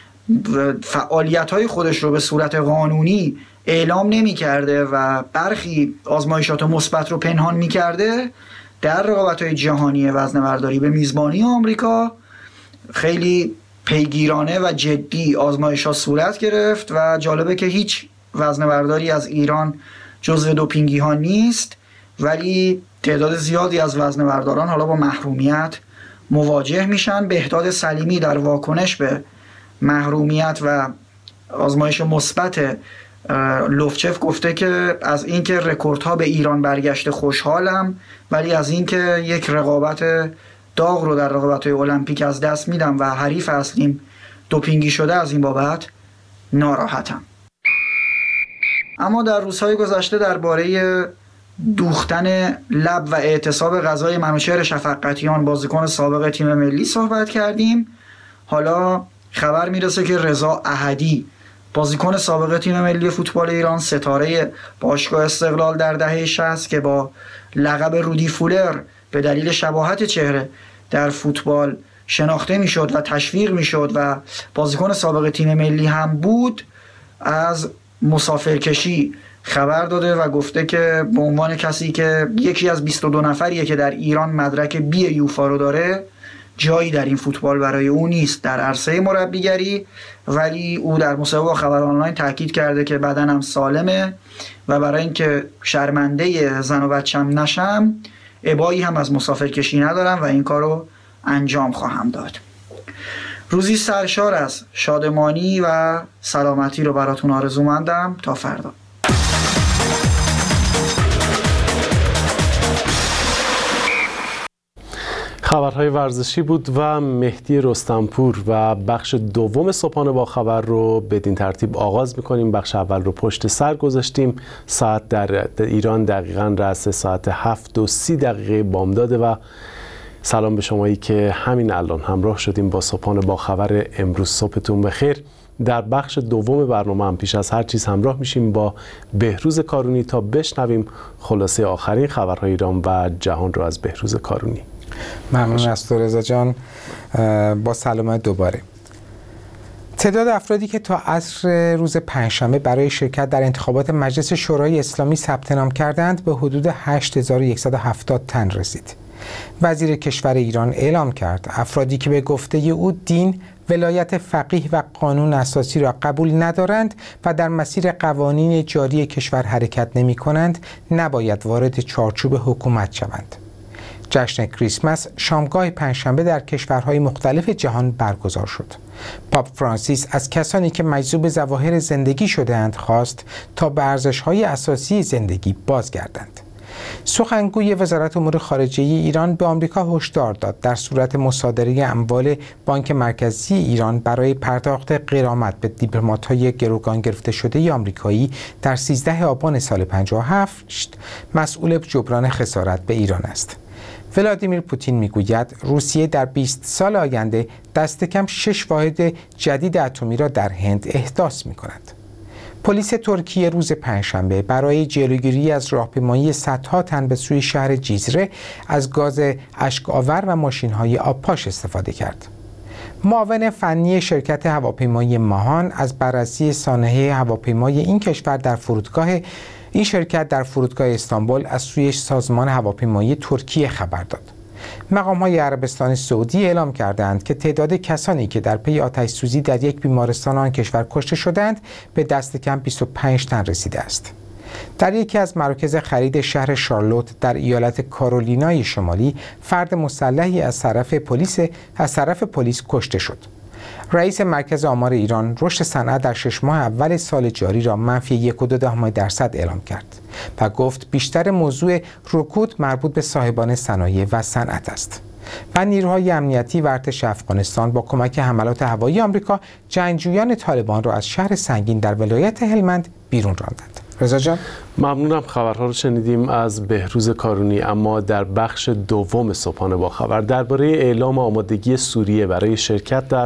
[SPEAKER 17] فعالیت‌های خودش رو به صورت قانونی اعلام نمی‌کرده و برخی آزمایشات مثبت رو پنهان می‌کرده. در رقابت‌های جهانی وزنه‌برداری به میزبانی آمریکا خیلی پیگیرانه و جدی آزمایشات صورت گرفت و جالبه که هیچ وزنه‌برداری از ایران جزو دوپینگی ها نیست، ولی تعداد زیادی از وزنه‌برداران حالا با محرومیت مواجه میشن. بهداد سلیمی در واکنش به محرومیت و آزمایش مثبت لوفچف گفته که از اینکه رکوردها به ایران برگشته خوشحالم، ولی از اینکه یک رقابت داغ رو در رقابت‌های المپیک از دست میدم و حریف اصلیم دوپینگی شده از این بابت ناراحتم. اما در روزهای گذشته درباره دوختن لب و اعتصاب غذای منوچهر شفقتیان بازیکن سابق تیم ملی صحبت کردیم. حالا خبر میرسه که رضا احدی بازیکن سابق تیم ملی فوتبال ایران، ستاره باشگاه استقلال در دهه شصت که با لقب رودی فولر به دلیل شباهت چهره در فوتبال شناخته میشد و تشویق میشد و بازیکن سابق تیم ملی هم بود، از مسافرکشی خبر داده و گفته که به عنوان کسی که یکی از بیست و دو نفریه که در ایران مدرک بی یوفا رو داره، جایی در این فوتبال برای او نیست در عرصه مربیگری، ولی او در مصاحبه با خبر آنلاین تاکید کرده که بدنم سالمه و برای اینکه شرمنده زن و بچم نشم ابایی هم از مسافرکشی ندارم و این کارو انجام خواهم داد. روزی سرشار از شادمانی و سلامتی رو براتون آرزومندم. تا فردا.
[SPEAKER 2] خبرهای ورزشی بود و مهدی رستمپور و بخش دوم صبحانه با خبر رو بدین ترتیب آغاز میکنیم. بخش اول رو پشت سر گذاشتیم. ساعت در ایران دقیقاً رأس ساعت هفت و سی دقیقه بامداده و سلام به شمایی که همین الان همراه شدیم با صبحانه با خبر امروز. صبحتون بخیر. در بخش دوم برنامه هم پیش از هر چیز همراه میشیم با بهروز کارونی تا بشنویم خلاصه آخرین خبرهای ایران و جهان رو از بهروز کارونی.
[SPEAKER 3] ممنون از تو رضا جان. با سلامت دوباره. تعداد افرادی که تا عصر روز پنجشنبه برای شرکت در انتخابات مجلس شورای اسلامی ثبت نام کردند به حدود هشت هزار و صد و هفتاد تن رسید. وزیر کشور ایران اعلام کرد افرادی که به گفته او دین، ولایت فقیه و قانون اساسی را قبول ندارند و در مسیر قوانین جاری کشور حرکت نمی کنند نباید وارد چارچوب حکومت شوند. جشن کریسمس شامگاه پنجشنبه در کشورهای مختلف جهان برگزار شد. پاپ فرانسیس از کسانی که مجذوب ظواهر زندگی شده‌اند خواست تا به ارزش‌های اساسی زندگی بازگردند. سخنگوی وزارت امور خارجه ایران به آمریکا هشدار داد در صورت مصادره اموال بانک مرکزی ایران برای پرداخت غرامت به دیپلمات‌های گروگان گرفته شده آمریکایی در سیزده آبان سال پنجاه و هفت مسئول جبران خسارت به ایران است. ولادیمیر پوتین میگوید روسیه در بیست سال آینده دست کم شش واحد جدید اتمی را در هند احداث می‌کند. پلیس ترکیه روز پنجشنبه برای جلوگیری از راهپیمایی صدها تن به سوی شهر جیزره از گاز اشک‌آور و ماشین‌های آبپاش استفاده کرد. معاون فنی شرکت هواپیمایی ماهان از بررسی سانحه هواپیمای این کشور در فرودگاه این شرکت در فرودگاه استانبول از سوی سازمان هواپیمایی ترکیه خبر داد. مقام‌های عربستان سعودی اعلام کردند که تعداد کسانی که در پی آتش‌سوزی در یک بیمارستان آن کشور کشته شدند به دست کم بیست و پنج تن رسیده است. در یکی از مراکز خرید شهر شارلوت در ایالت کارولینای شمالی فرد مسلحی از طرف پلیس از طرف پلیس کشته شد. رئیس مرکز آمار ایران رشد صنعت در شش ماه اول سال جاری را منفی یک و دو دهم درصد اعلام کرد و گفت بیشتر موضوع رکود مربوط به صاحبان صنایع و صنعت است. و نیروهای امنیتی و ارتش افغانستان با کمک حملات هوایی آمریکا جنگجویان طالبان را از شهر سنگین در ولایت هلمند بیرون راندند. رضا جان
[SPEAKER 2] ممنونم. خبرها رو شنیدیم از بهروز کارونی. اما در بخش دوم صبحانه با خبر درباره اعلام آمادگی سوریه برای شرکت در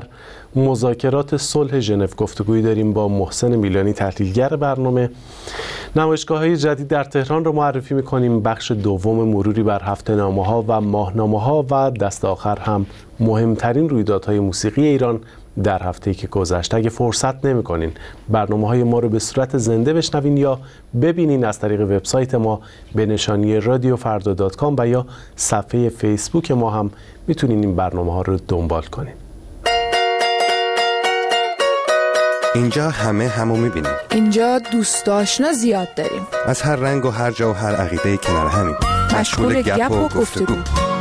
[SPEAKER 2] مذاکرات صلح ژنو گفتگویی داریم با محسن میلانی تحلیلگر برنامه. نمایشگاه‌های جدید در تهران رو معرفی می‌کنیم. بخش دوم مروری بر هفته‌نامه‌ها و ماهنامه‌ها و دست آخر هم مهمترین رویدادهای موسیقی ایران در هفته‌ای که گذشت. اگه فرصت نمی‌کنین برنامه‌های ما رو به صورت زنده بشنوین یا ببینین از طریق وبسایت ما به نشانی رادیو فردا دات کام و یا صفحه فیسبوک ما هم میتونین این برنامه‌ها رو دنبال کنین.
[SPEAKER 18] اینجا همه همو می‌بینیم.
[SPEAKER 10] اینجا دوست آشنا زیاد داریم.
[SPEAKER 18] از هر رنگ و هر جا و هر عقیده‌ای کنار همیم.
[SPEAKER 10] مشغول گپ و گفتگو.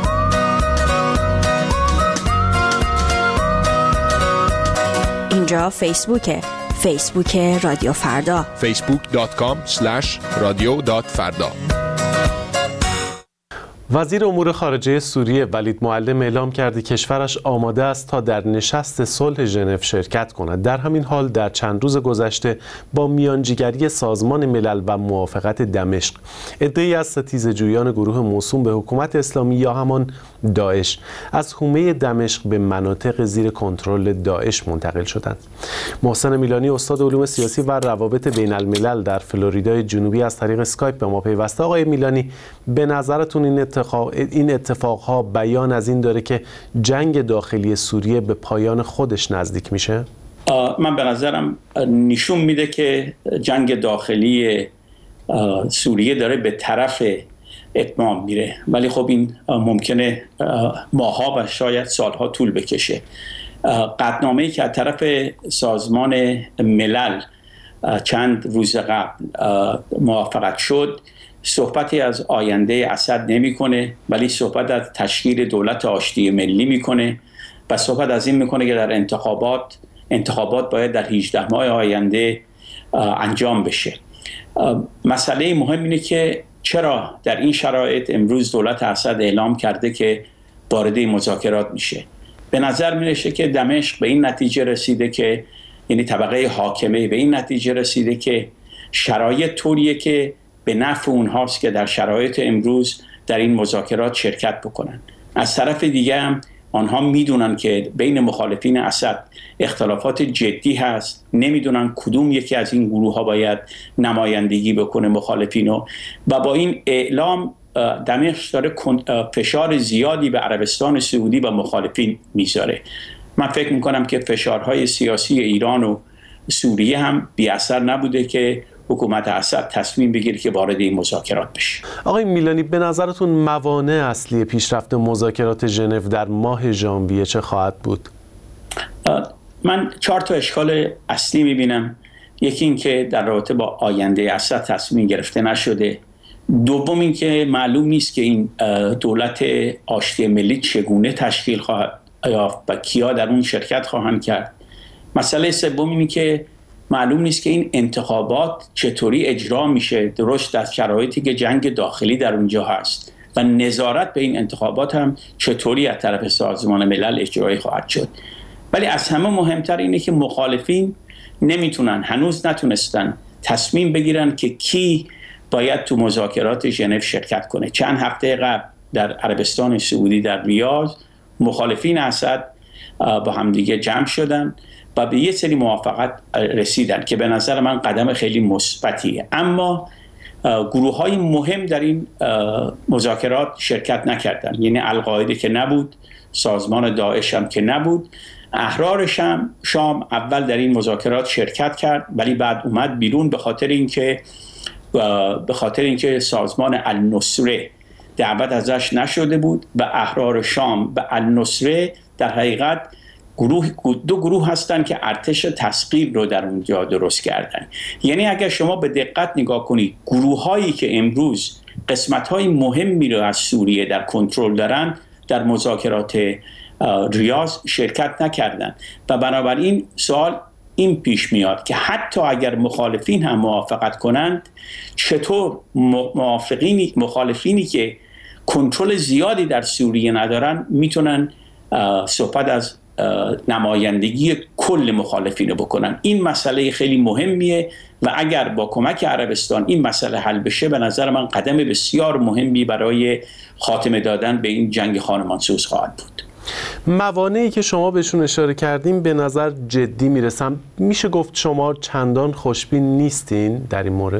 [SPEAKER 15] اینجا فیسبوکه. فیسبوک رادیو فردا.
[SPEAKER 19] فیسبوک دات کام اسلش رادیو دات فردا.
[SPEAKER 2] وزیر امور خارجه سوریه ولید معلم اعلام کرده کشورش آماده است تا در نشست صلح ژنو شرکت کند. در همین حال در چند روز گذشته با میانجیگری سازمان ملل و موافقت دمشق عده‌ای از ستیزجویان گروه موسوم به حکومت اسلامی یا همان داعش از حومه دمشق به مناطق زیر کنترل داعش منتقل شدند. محسن میلانی استاد علوم سیاسی و روابط بین الملل در فلوریدای جنوبی از طریق اسکایپ به ما پیوسته. آقای میلانی، به نظرتون این اتفاق این اتفاقها بیان از این داره که جنگ داخلی سوریه به پایان خودش نزدیک میشه؟
[SPEAKER 20] من به نظرم نشون میده که جنگ داخلی سوریه داره به طرف اتمام میره، ولی خب این ممکنه ماها و شاید سالها طول بکشه. قطعنامه‌ای که از طرف سازمان ملل چند روز قبل موافقت شد صحبتی از آینده اسد نمیکنه، ولی صحبت از تشکیل دولت آشتی ملی میکنه و صحبت از این میکنه که در انتخابات انتخابات باید در هجده ماه آینده انجام بشه. مسئله مهم اینه که چرا در این شرایط امروز دولت اسد اعلام کرده که وارد مذاکرات میشه. به نظر میرسه که دمشق به این نتیجه رسیده که یعنی طبقه حاکمه به این نتیجه رسیده که شرایط طوریه که به نفع اونهاست که در شرایط امروز در این مذاکرات شرکت بکنن. از طرف دیگه هم آنها میدونن که بین مخالفین اسد اختلافات جدی هست، نمیدونن کدوم یکی از این گروه ها باید نمایندگی بکنه مخالفینو، و با این اعلام دمشق داره فشار زیادی به عربستان سعودی و مخالفین میذاره. من فکر میکنم که فشارهای سیاسی ایران و سوریه هم بی اثر نبوده که حکومت اسد تصمیم بگیره که وارد این مذاکرات بشه.
[SPEAKER 2] آقای میلانی، به نظرتون موانع اصلی پیشرفت مذاکرات ژنو در ماه ژانویه چه خواهد بود؟
[SPEAKER 20] من چهار تا اشکال اصلی میبینم. یکی این که در رابطه با آینده اسد تصمیم گرفته نشده. دوم این که معلوم نیست که این دولت آشتی ملی چگونه تشکیل خواهد یافت و کیا در اون شرکت خواهند کرد. مسئله سوم اینه که معلوم نیست که این انتخابات چطوری اجرا میشه، درست در شرایطی که جنگ داخلی در اونجا هست، و نظارت به این انتخابات هم چطوری از طرف سازمان ملل اجرایی خواهد شد. ولی از همه مهمتر اینه که مخالفین نمیتونن، هنوز نتونستن تصمیم بگیرن که کی باید تو مذاکرات ژنو شرکت کنه. چند هفته قبل در عربستان سعودی در ریاض مخالفین اسد با همدیگه جمع شدن و به یه سری موافقت رسیدن که به نظر من قدم خیلی مثبتیه. اما گروه های مهم در این مذاکرات شرکت نکردن، یعنی القاعده که نبود، سازمان داعش هم که نبود. احرار شام شام اول در این مذاکرات شرکت کرد ولی بعد اومد بیرون به خاطر اینکه به خاطر اینکه سازمان النصره دعوت ازش نشده بود و احرار شام و النصره در حقیقت گروه دو گروه هستن که ارتش تسخیر رو در اونجا درست کردن. یعنی اگر شما به دقت نگاه کنید گروه هایی که امروز قسمت های مهمی رو از سوریه در کنترل دارن در مذاکرات ریاض شرکت نکردن و بنابراین سوال این پیش میاد که حتی اگر مخالفین هم موافقت کنند چطور موافقینی مخالفینی که کنترل زیادی در سوریه ندارن میتونن صحبت از نمایندگی کل مخالفین رو بکنن. این مسئله خیلی مهمیه و اگر با کمک عربستان این مسئله حل بشه به نظر من قدم بسیار مهمی برای خاتمه دادن به این جنگ خانمانسوز خواهد بود.
[SPEAKER 2] موانعی که شما بهشون اشاره کردیم به نظر جدی میرسم. میشه گفت شما چندان خوشبین نیستین در این مورد؟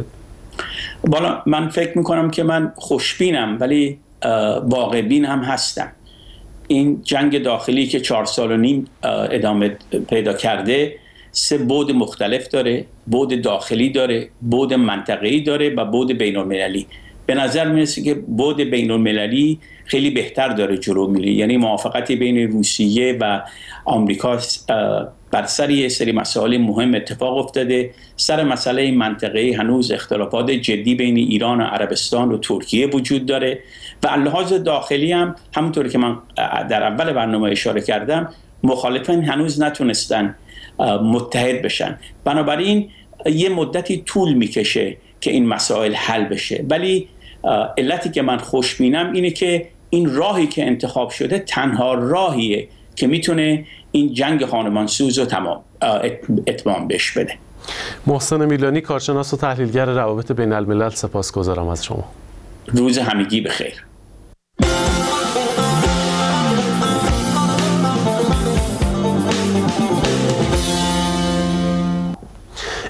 [SPEAKER 20] بالا من فکر میکنم که من خوشبینم ولی واقع‌بین هم هستم. این جنگ داخلی که چهار سال و نیم ادامه پیدا کرده سه بعد مختلف داره، بعد داخلی داره، بعد منطقه‌ای داره و بعد بین‌المللی. به نظر میرسه که بعد بین‌المللی خیلی بهتر داره جلو میره، یعنی موافقتی بین روسیه و آمریکا بر سر یه سری مسائل مهم اتفاق افتاده. سر مسئله منطقه‌ای هنوز اختلافات جدی بین ایران و عربستان و ترکیه وجود داره و لحاظ داخلی هم همونطور که من در اول برنامه اشاره کردم مخالفین هنوز نتونستن متحد بشن. بنابراین یه مدتی طول میکشه که این مسائل حل بشه، ولی علتی که من خوشبینم اینه که این راهی که انتخاب شده تنها راهیه که میتونه این جنگ خانمانسوز رو تمام اتمام بهش بده.
[SPEAKER 2] محسن میلانی، کارشناس و تحلیلگر روابط بین الملل، سپاسگزارم از شما.
[SPEAKER 20] روز همگی بخیر.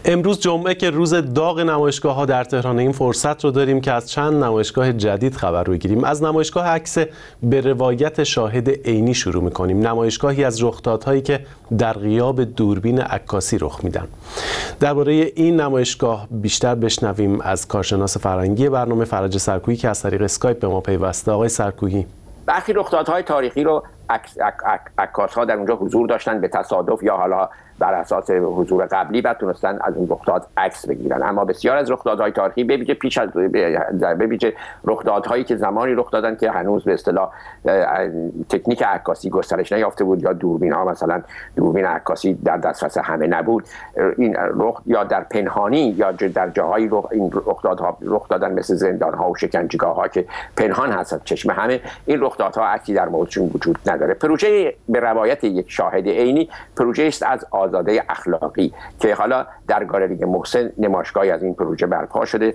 [SPEAKER 2] امروز جمعه که روز داغ نمایشگاه ها در تهران، این فرصت رو داریم که از چند نمایشگاه جدید خبر رو بگیریم. از نمایشگاه عکس به روایت شاهد عینی شروع می‌کنیم. نمایشگاهی از رخدادهایی که در غیاب دوربین عکاسی رخ میدن. درباره این نمایشگاه بیشتر بشنویم از کارشناس فرهنگی برنامه فرج سرکویی که از طریق اسکایپ به ما پیوسته. آقای سرکویی،
[SPEAKER 21] برخی رخدادهای تاریخی رو عکاس‌ها در اونجا حضور داشتن به تصادف یا حالا بر اساس حضور قبلی و تونستن از اون رخداد عکس بگیرن. اما بسیار از رخدادهای تاریخی به ویژه پیش از به ویژه رخدادهایی که زمانی رخ دادن که هنوز به اصطلاح تکنیک عکاسی گسترش نیافته بود یا دوربین‌ها مثلا دوربین عکاسی در دسترس همه نبود، این رخ یا در پنهانی یا در جاهایی رخ این رخدادها رخ دادن مثل زندان‌ها و شکنجهگاه‌ها که پنهان هست چشم همه. این رخدادها عکسی در موردشون وجود نداره. پروژه به روایت یک شاهد عینی پروژه است از آزاده اخلاقی که حالا در گالری محسن نمایشگاهی از این پروژه برپا شده.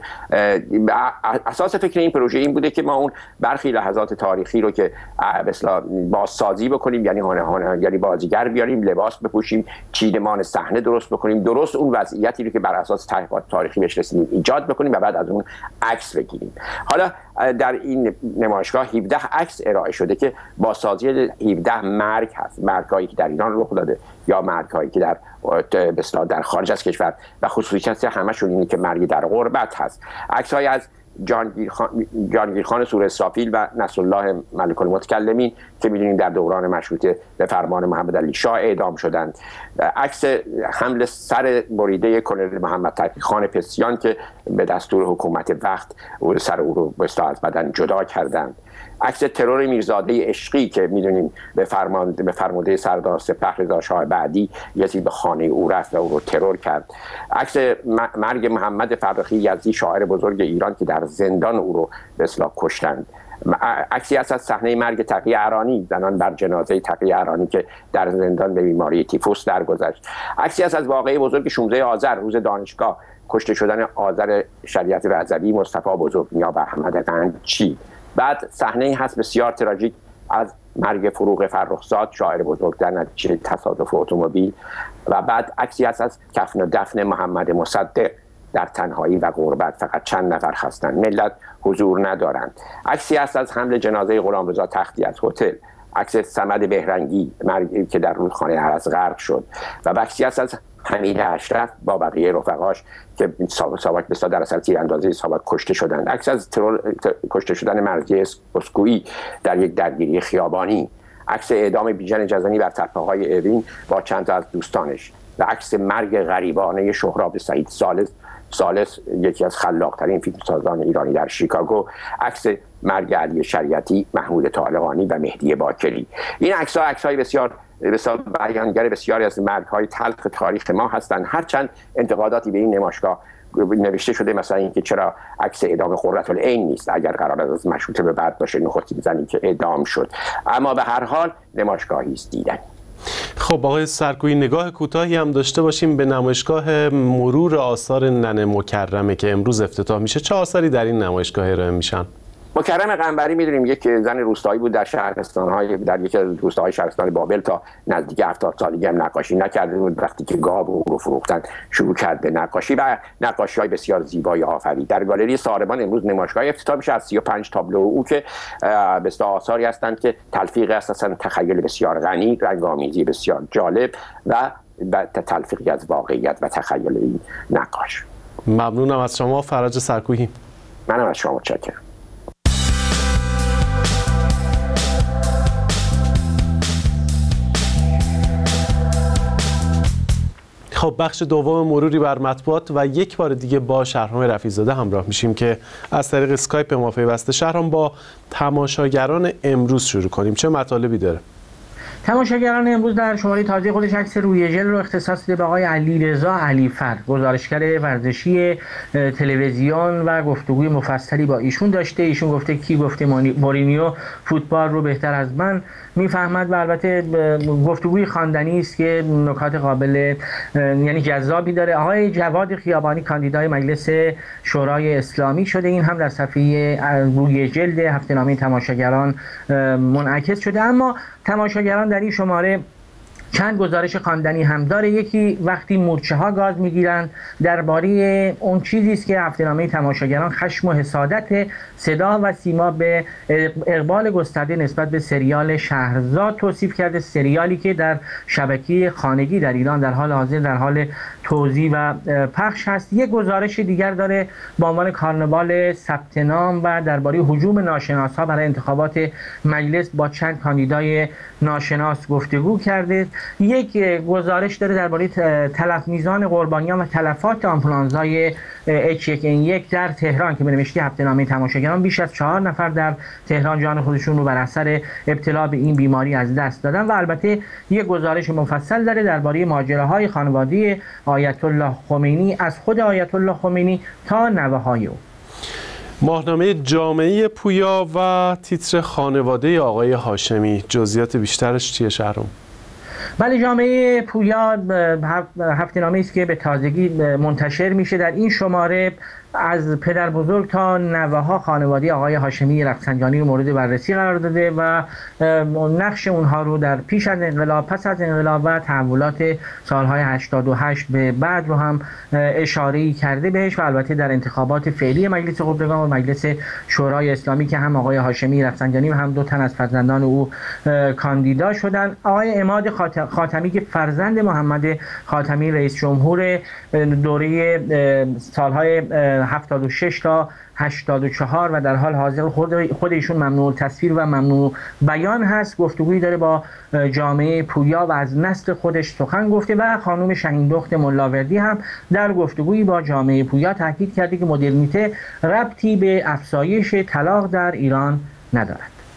[SPEAKER 21] اساس فکر این پروژه این بوده که ما اون برخی لحظات تاریخی رو که به اصطلاح بازسازی بکنیم، یعنی یعنی بازیگر بیاریم، لباس بپوشیم، چیدمان صحنه درست بکنیم، درست اون وضعیتی رو که بر اساس تحقیقات تاریخی بهش رسیدیم ایجاد بکنیم و بعد از اون عکس بگیریم. حالا در این نمایشگاه هفده عکس ارائه شده که بازسازی هفده مرگ هست، مرگ‌هایی که در ایران رخ داده یا مرگ‌هایی که در به اصطلاح در خارج از کشور و خصوصیت همشون اینه که مرگ در غربت هست. عکس‌های از جانگیر خان جانگیر خان سور اسرافیل و نصرالله ملک المتکلمین که می‌دونیم در دوران مشروطه به فرمان محمد علی شاه اعدام شدند. عکس حمل سر بریده کلونل محمد تقی خان پسیان که به دستور حکومت وقت سر او رو به اصطلاح از بدن جدا کردند. عکس ترور میرزاده عشقی که میدونیم به فرمان به فرمانده سردار سپه رضا شاه بعدی یکی به خانه او رفت و او رو ترور کرد. عکس مرگ محمد فرخی یزدی شاعر بزرگ ایران که در زندان او رو به اصطلاح کشتند. عکسی از صحنه مرگ تقی ارانی، زنان بر جنازه تقی ارانی که در زندان به بیماری تیفوس درگذشت. عکسی از واقعه بزرگ شانزده آذر روز دانشگاه، کشته شدن آذر شریعت رضوی مصطفی بزرگنیا و احمد قندچی. بعد صحنه هست بسیار تراژیک از مرگ فروغ فرخزاد شاعر بزرگ در نتیجه تصادف اتومبیل. و بعد عکسی هست از کفن و دفن محمد مصدق در تنهایی و غربت، فقط چند نفر هستند، ملت حضور ندارند. عکسی هست از حمل جنازه غلامرضا تختی از هتل. عکس صمد بهرنگی مرگ که در رودخانه هرز غرق شد. و عکسی هست از حمید اشرف با بقیه رفقاش که ساواک بسا در اثر تیراندازی ساواک کشته شدند. عکس از ترور کشته شدن مرزی اسکویی در یک درگیری خیابانی. عکس اعدام بیژن جزانی بر تپه‌های اوین با چند تا از دوستانش. و عکس مرگ غریبانه شهراب سعید ثالث ثالث یکی از خلاق‌ترین فیلمسازان ایرانی در شیکاگو. عکس مرگ علی شریعتی، محمود طالقانی و مهدی باکری. این عکس‌ها عکس‌های بسیار بسیار بیانگر بسیاری از مرگ‌های تلخ تاریخ ما هستند. هرچند انتقاداتی به این نمایشگاه نوشته شده، مثلا اینکه چرا عکس اعدام قرةالعین نیست اگر قرار از مشروطه به بعد باشه، نخستین زنی که اعدام شد. اما به هر حال نمایشگاهی است دیدن.
[SPEAKER 2] خب آقای سرکویی، نگاه کوتاهی هم داشته باشیم به نمایشگاه مرور آثار ننه مکرمه که امروز افتتاح میشه. چه آثاری در این نمایشگاه ارائه میشن؟
[SPEAKER 21] مکرم قنبری میدونیم یک زن روستایی بود در شهرستان‌های در یک از روستاهای شهرستان بابل تا نزدیک هفتاد سالگی هم نقاشی نکرده بود. وقتی که گاو او رو فروختن شروع کرد به نقاشی و نقاشی‌های بسیار زیبای آفرید. در گالری ساربان امروز نمایشگاه افتتاح میشه از سی و پنج تابلو او که به اصطلاح آثاری هستند که تلفیق اساساً تخیل بسیار غنی، رنگامیزی بسیار جالب و تلفیقی از واقعیت و تخیل این نقاش.
[SPEAKER 2] ممنونم از شما فرج سرکویی.
[SPEAKER 21] منم از شما متشکرم.
[SPEAKER 2] خب بخش دوم مروری بر مطبوعات و یک بار دیگه با شهرام رفیع‌زاده همراه میشیم که از طریق اسکایپ به ما پیوسته. شهرام، با تماشاگران امروز شروع کنیم. چه مطالبی داره؟
[SPEAKER 12] تماشاگران امروز در شماره تازه خودش عکس روی ژل رو اختصاص داده به آقای علیرضا علیفر، گزارشگر ورزشی تلویزیون و گفتگوی مفصلی با ایشون داشته. ایشون گفته کی گفته مورینیو فوتبال رو بهتر از من میفهمد و البته گفتگوی خواندنی است که نکات قابل یعنی جذابی داره. آقای جواد خیابانی کاندیدای مجلس شورای اسلامی شده. این هم در صفحه روی جلد هفته‌نامه تماشاگران منعکس شده. اما تماشاگران در این شماره چند گزارش خواندنی هم داره. یکی وقتی مورچه ها گاز میگیرن درباره اون چیزی است که هفته‌نامه تماشاگران خشم و حسادت صدا و سیما به اقبال گسترده نسبت به سریال شهرزاد توصیف کرده، سریالی که در شبکه خانگی در ایران در حال حاضر در حال توزیع و پخش هست. یک گزارش دیگر داره با عنوان کارناوال ثبت نام و درباره هجوم ناشناس‌ها برای انتخابات مجلس با چند کاندیدای ناشناس گفتگو کرده. یک گزارش داره درباره تلف میزان قربانیان و تلفات آنفولانزای اچ یک ان یک در تهران که به نوشته هفته‌نامه تماشاگران بیش از چهار نفر در تهران جان خودشون رو بر اثر ابتلا به این بیماری از دست دادن. و البته یک گزارش مفصل داره درباره ماجراهای خانواده آیت الله خمینی از خود آیت الله خمینی تا نوه‌های او.
[SPEAKER 2] ماهنامه جامعه پویا و تیتر خانواده آقای هاشمی، جزئیات بیشترش چیه شهرام؟
[SPEAKER 12] بله، جامعه پویا هفته‌نامه‌ای است که به تازگی منتشر میشه. در این شماره از پدر بزرگ تا نوه ها خانواده آقای هاشمی رفسنجانی رو مورد بررسی قرار داده و نقش اونها رو در پیش از انقلاب، پس از انقلاب و تحولات سالهای هشتاد و هشت به بعد رو هم اشاره‌ای کرده بهش و البته در انتخابات فعلی مجلس خبرگان و مجلس شورای اسلامی که هم آقای هاشمی رفسنجانی و هم دو تن از فرزندان او کاندیدا شدن. آقای عماد خاتمی که فرزند محمد خاتمی رئیس جمهور دوره سالهای هفتاد و شش تا هشتاد و چهار و در حال حاضر خود ایشون ممنوع تصویر و ممنوع بیان هست، گفتگویی داره با جامعه پویا و از نسل خودش سخن گفته. و خانم شهیندخت ملاوردی هم در گفتگویی با جامعه پویا تاکید کرده که مدرنیته ربطی به افزایش طلاق در ایران ندارد.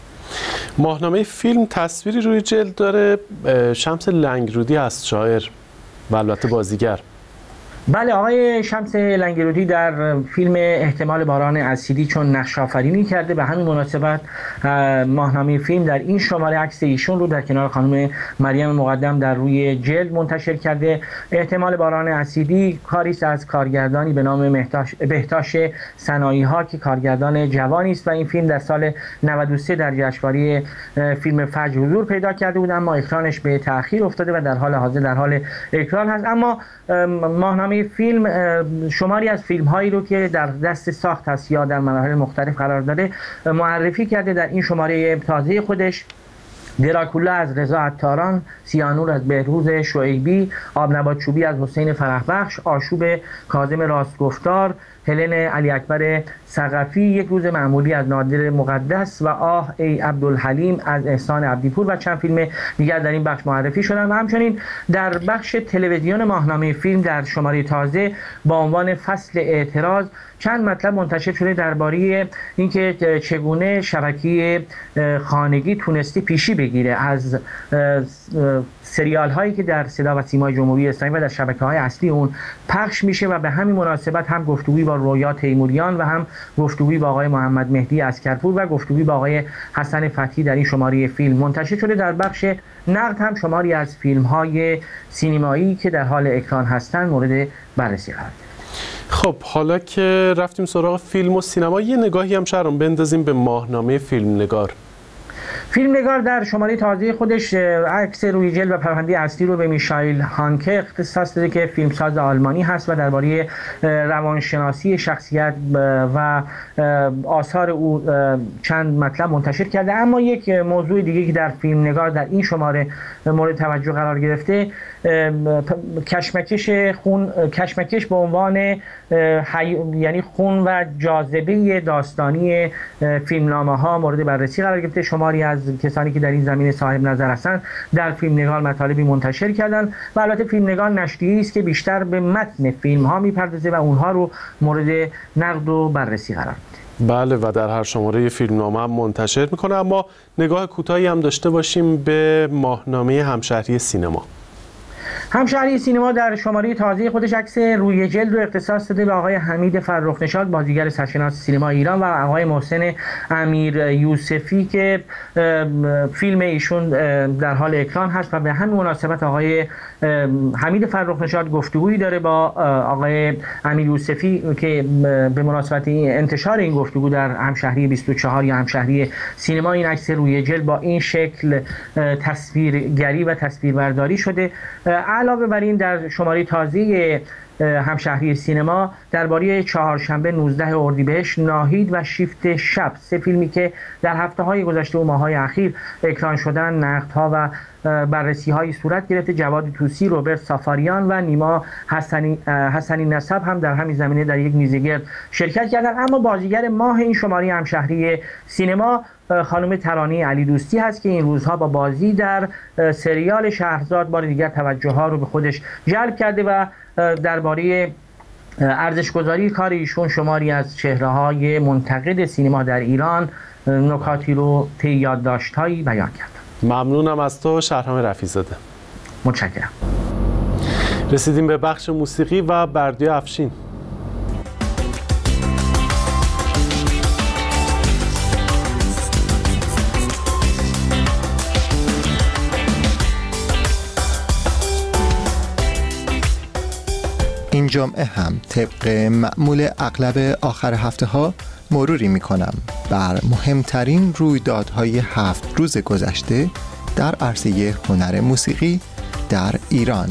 [SPEAKER 2] ماهنامه فیلم تصویری روی جلد داره، شمس لنگرودی هست شاعر و البته بازیگر.
[SPEAKER 12] بله، آقای شمس لنگرودی در فیلم احتمال باران اسیدی چون نقش آفرینی کرده. به همین مناسبت ماهنامه فیلم در این شماره عکس ایشون رو در کنار خانم مریم مقدم در روی جلد منتشر کرده. احتمال باران اسیدی کاری است از کارگردانی به نام مهتاش بهتاش سنایی ها که کارگردان جوانی است و این فیلم در سال نود و سه در جشنواره فیلم فجر حضور پیدا کرده بود، اما اکرانش به تأخیر افتاده و در حال حاضر در حال اکران هست. اما ماهنامه فیلم شماری از فیلم هایی رو که در دست ساخت هست یا در مراحل مختلف قرار داده معرفی کرده. در این شماره تازه خودش دراکولا از رضا عطاران، سیانور از بهروز شعیبی، آبنبات چوبی از حسین فرحبخش، آشوب کاظم راستگفتار، هلن علی اکبر ثقفی، یک روز معمولی از نادر مقدس و آه ای عبدالحلیم از احسان عبدیپور و چند فیلم دیگر در این بخش معرفی شدن. و همچنین در بخش تلویزیون ماهنامه فیلم در شماره تازه با عنوان فصل اعتراض چند مطلب منتشر شده درباره اینکه چگونه شبکه خانگی تونستی پیشی بگیره از سریال هایی که در صدا و سیمای جمهوری اسلامی و در شبکه‌های اصلی اون پخش میشه. و به همین مناسبت هم گفتگویی با رویا تیموریان و هم گفتگویی با آقای محمد مهدی اسکرپور و گفتگویی با آقای حسن فتحی در این شماره فیلم منتشر شده. در بخش نقد هم شماری از فیلم های سینمایی که در حال اکران هستند مورد بررسی قرار گرفته.
[SPEAKER 2] خب حالا که رفتیم سراغ فیلم و سینما، یه نگاهی هم شهرام بندازیم به ماهنامه فیلم نگار.
[SPEAKER 12] فیلم نگار در شماره تازه خودش عکس روی جلد و پرونده اصلی رو به میشائیل هانکه اختصاص داده که فیلمساز آلمانی هست و درباره روانشناسی شخصیت و آثار او چند مطلب منتشر کرده. اما یک موضوع دیگه که در فیلم نگار در این شماره مورد توجه قرار گرفته، کشمکش خون، کشمکش به عنوان حی... یعنی خون و جاذبه داستانی فیلمنامه ها مورد بررسی قرار گرفته. شماری از کسانی که در این زمینه صاحب نظر هستند در فیلم نگار مطالبی منتشر کردن و البته فیلم نگار نشریه‌ای است که بیشتر به متن فیلم ها میپردازه و اونها رو مورد نقد و بررسی قرار میده.
[SPEAKER 2] بله، و در هر شماره فیلمنامه هم منتشر میکنه. اما نگاه کوتاهی هم داشته باشیم به ماهنامه همشهری سینما.
[SPEAKER 12] همشهری سینما در شماره تازه خودش عکس روی جلد رو اختصاص داده به آقای حمید فرخنشاد، بازیگر سرشناس سینما ایران، و آقای محسن امیر یوسفی که فیلم ایشون در حال اکران هست و به همین مناسبت آقای حمید فرخنشاد گفتگویی داره با آقای امیر یوسفی که به مناسبت انتشار این گفتگو در همشهری بیست و چهار یا همشهری سینما این عکس روی جلد با این شکل تصویرگری و تصویربرداری شده. علاوه بر این در شماره تازه همشهری سینما درباره چهارشنبه نوزده اردیبهشت، ناهید و شیفت شب، سه فیلمی که در هفته‌های گذشته و ماه‌های اخیر اکران شدن، نقدها و بررسی‌هایی صورت گرفته. جواد طوسی، روبرت سافاریان و نیما حسنی حسنی نسب هم در همین زمینه در یک میزگرد شرکت کردند. اما بازیگر ماه این شماره همشهری سینما خانم ترانه علی دوستی هست که این روزها با بازی در سریال شهرزاد بار دیگر توجه ها رو به خودش جلب کرده و درباره ارزش‌گذاری کار ایشون شماری از چهره‌های منتقد سینما در ایران نکاتی رو طی یادداشت‌هایی بیان کرد.
[SPEAKER 2] ممنونم از تو شهرام رفیع‌زاده.
[SPEAKER 12] متشکرم.
[SPEAKER 2] رسیدیم به بخش موسیقی و بردیا افشین.
[SPEAKER 4] این جمعه هم طبق معمول اغلب آخر هفته ها مروری می کنم بر مهمترین رویدادهای هفت روز گذشته در عرصه هنر موسیقی در ایران.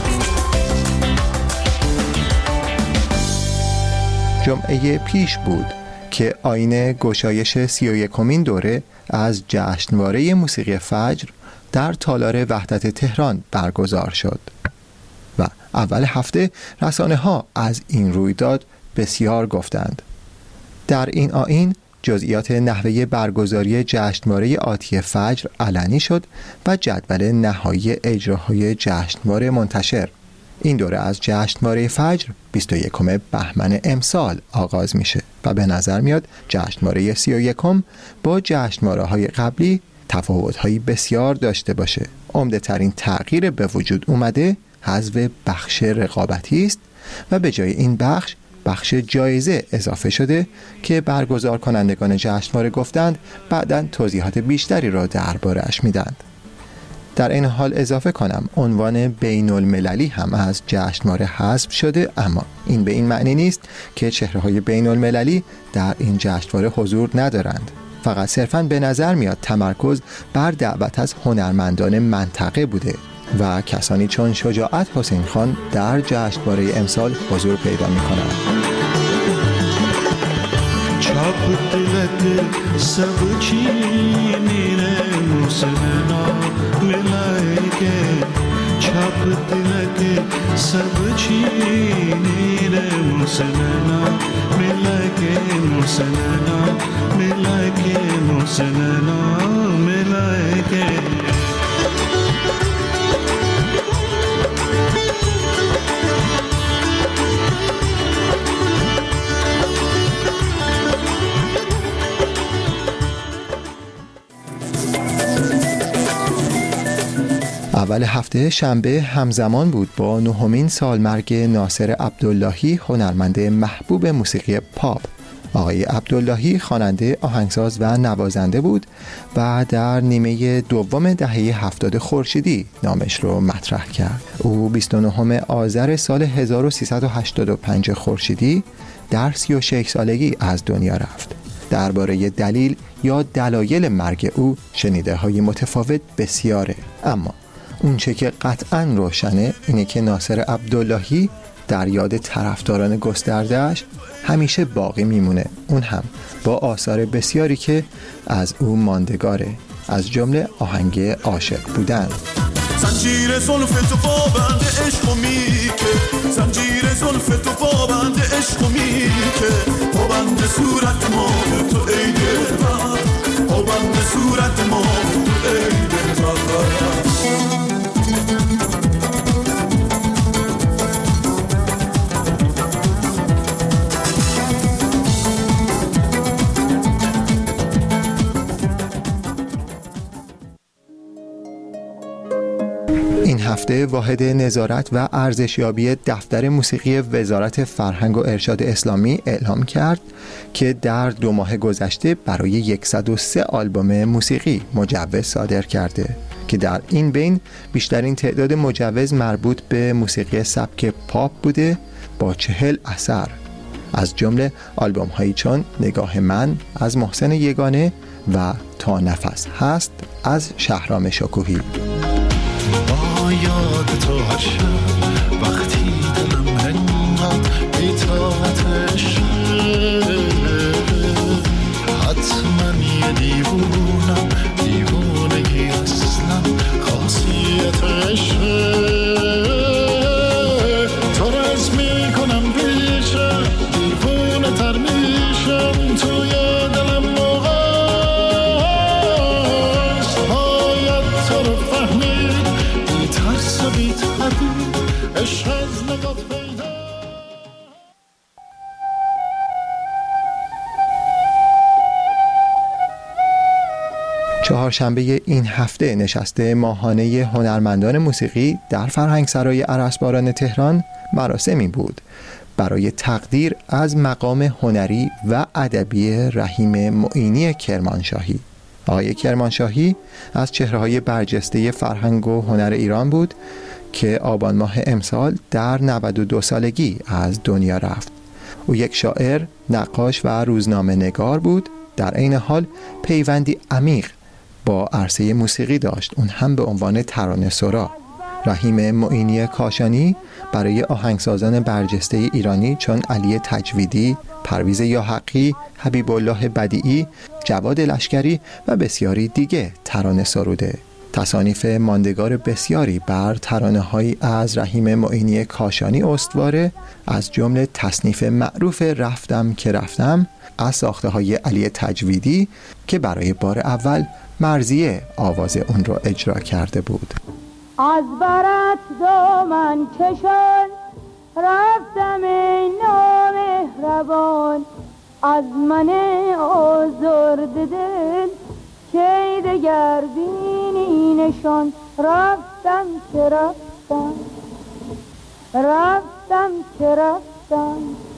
[SPEAKER 4] جمعه پیش بود که آیین گشایش سی و یکمین دوره از جشنواره موسیقی فجر در تالار وحدت تهران برگزار شد و اول هفته رسانه ها از این رویداد بسیار گفتند. در این آیین جزئیات نحوه برگزاری جشنواره آتی فجر علنی شد و جدول نهایی اجراهای جشنواره منتشر. این دوره از جشنواره فجر بیست و یکم بهمن امسال آغاز میشه و به نظر میاد جشنواره سی و یکم با جشنواره های قبلی تفاوت‌هایی بسیار داشته باشه. عمده ترین تغییر به وجود اومده حذف بخش رقابتی است و به جای این بخش بخش جایزه اضافه شده که برگزار کنندگان جشنواره گفتند بعداً توضیحات بیشتری را درباره‌اش میدند. در این حال اضافه کنم عنوان بین المللی هم از جشنواره حذف شده، اما این به این معنی نیست که چهره‌های بین المللی در این جشنواره حضور ندارند. فقط صرفاً به نظر میاد تمرکز بر دعوت از هنرمندان منطقه بوده و کسانی چون شجاعت حسین خان در جشنواره امسال حضور پیدا می‌کنند. اول هفته شنبه همزمان بود با نهمین سالمرگ ناصر عبداللهی، هنرمند محبوب موسیقی پاپ. آقای عبداللهی خواننده، آهنگساز و نوازنده بود و در نیمه دوم دهه هفتاد خورشیدی نامش رو مطرح کرد. او بیست و نهم آذر سال هزار و سیصد و هشتاد و پنج خورشیدی در سی و شش سالگی از دنیا رفت. درباره دلیل یا دلایل مرگ او شنیده های متفاوت بسیاره، اما اونچه که قطعاً روشنه اینه که ناصر عبداللهی در یاد طرفداران گسترده‌اش همیشه باقی میمونه، اون هم با آثار بسیاری که از او ماندگاره، از جمله آهنگ عاشق بودن.
[SPEAKER 22] زنجیر زلف تو پابند عشق و میکه، زنجیر زلف تو پابند عشق و میکه، پابند صورت ما تو ای دلبر، پابند صورت ما تو ای دلبر.
[SPEAKER 4] این هفته واحد نظارت و ارزشیابی دفتر موسیقی وزارت فرهنگ و ارشاد اسلامی اعلام کرد که در دو ماه گذشته برای صد و سه آلبوم موسیقی مجوز صادر کرده که در این بین بیشترین تعداد مجوز مربوط به موسیقی سبک پاپ بوده با چهل اثر، از جمله آلبوم هایی چون نگاه من از محسن یگانه و تا نفس هست از شهرام شکوهی.
[SPEAKER 22] با یاد تو هر شب وقتی دلم انقدر بی‌طاقتش حتما یه دیوونم، دیوونگی اصلا خاصیتش تو رز میکنم پیشم، دیوونه تر میشم توی دلم موقعست باید تو رو فهمید بی ترس و بی تردید عشق از نگات پیدا.
[SPEAKER 4] چهارشنبه این هفته نشست ماهانه هنرمندان موسیقی در فرهنگسرای ارسباران تهران مراسمی بود برای تقدیر از مقام هنری و ادبی رحیم معینی کرمانشاهی. آقای کرمانشاهی از چهره‌های برجسته فرهنگ و هنر ایران بود که آبان ماه امسال در نود و دو سالگی از دنیا رفت. او یک شاعر، نقاش و روزنامه نگار بود. در عین حال پیوندی عمیق با عرصه موسیقی داشت، اون هم به عنوان ترانه سرا. رحیم معینی کاشانی برای آهنگسازان برجسته ایرانی چون علی تجویدی، پرویز یاحقی، حبیب الله بدیعی، جواد لشکری و بسیاری دیگه ترانه سروده. تصانیف ماندگار بسیاری بر ترانه‌هایی از رحیم معینی کاشانی استواره، از جمله تصنیف معروف رفتم که رفتم از ساخته‌های علی تجویدی که برای بار اول مرضیه آواز اون رو اجرا کرده بود.
[SPEAKER 5] از برات دامن کشان رفتم ای نامهربان، از من آزرد دل که دگر بینی نشان، رفتم که رفتم رفتم که رفتم.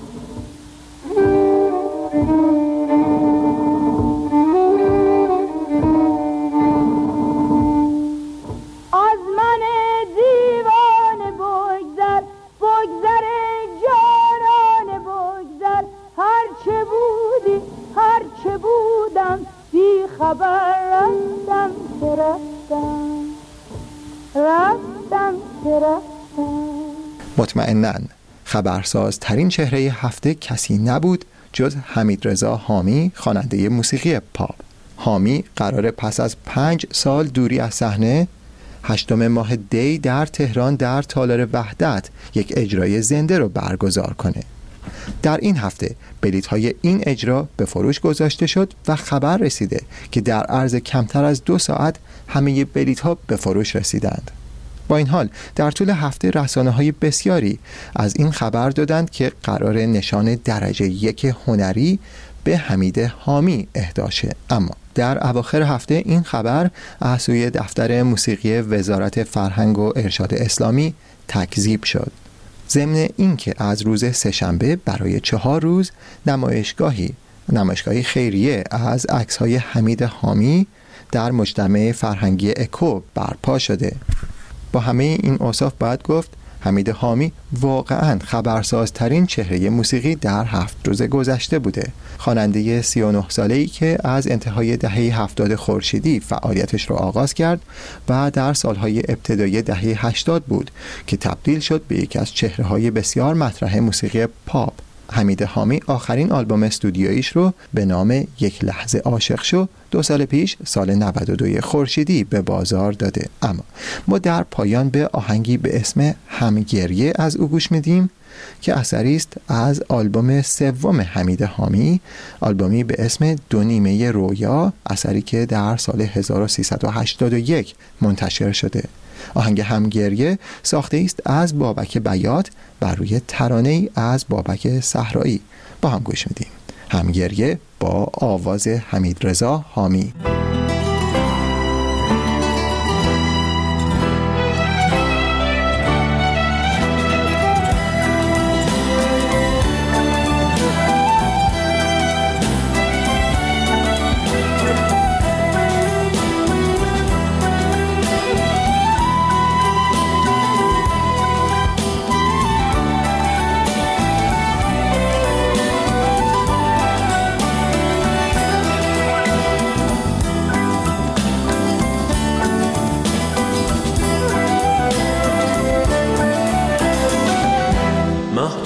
[SPEAKER 5] از من دیوانه بگذر بگذر جانان بگذر، هر چه بودی هر چه بودم بی خبر، رفتم که رفتم رفتم که رفتم.
[SPEAKER 4] مطمئناً خبرساز ترین چهره هفته کسی نبود جز حمیدرضا حامی، خواننده موسیقی پاپ. حامی قرار پس از پنج سال دوری از صحنه هشتم ماه دی در تهران در تالار وحدت یک اجرای زنده رو برگزار کنه. در این هفته بلیط‌های این اجرا به فروش گذاشته شد و خبر رسیده که در عرض کمتر از دو ساعت همه بلیط‌ها به فروش رسیدند. با این حال در طول هفته رسانه‌های بسیاری از این خبر دادند که قرار نشان درجه یک هنری به حمید حامی اهدا شه، اما در اواخر هفته این خبر از سوی دفتر موسیقی وزارت فرهنگ و ارشاد اسلامی تکذیب شد. ضمن اینکه از روز سه‌شنبه برای چهار روز نمایشگاهی نمایشگاهی خیریه از عکس‌های حمید حامی در مجتمع فرهنگی اکو برپا شده. با همه این اوصاف باید گفت حمید حامی واقعاً خبرسازترین چهره موسیقی در هفت روز گذشته بوده. خواننده سی و نه ساله‌ای که از انتهای دهه هفتاد خورشیدی فعالیتش رو آغاز کرد و در سالهای ابتدایی دهه هشتاد بود که تبدیل شد به یکی از چهره‌های بسیار مطرح موسیقی پاپ. حمید حامی آخرین آلبوم استودیویش رو به نام یک لحظه عاشق شو دو سال پیش سال نود و دو خورشیدی به بازار داده. اما ما در پایان به آهنگی به اسم همگریه از او گوش میدیم که اثری است از آلبوم سوم حمید حامی، آلبومی به اسم دو نیمه رویا، اثری که در سال هزار و سیصد و هشتاد و یک منتشر شده. آهنگ همگریه ساخته است از بابک بیات بر روی ترانه‌ای از بابک صحرایی. با هم گوش میدیم. همگریه با آواز حمیدرضا حامی.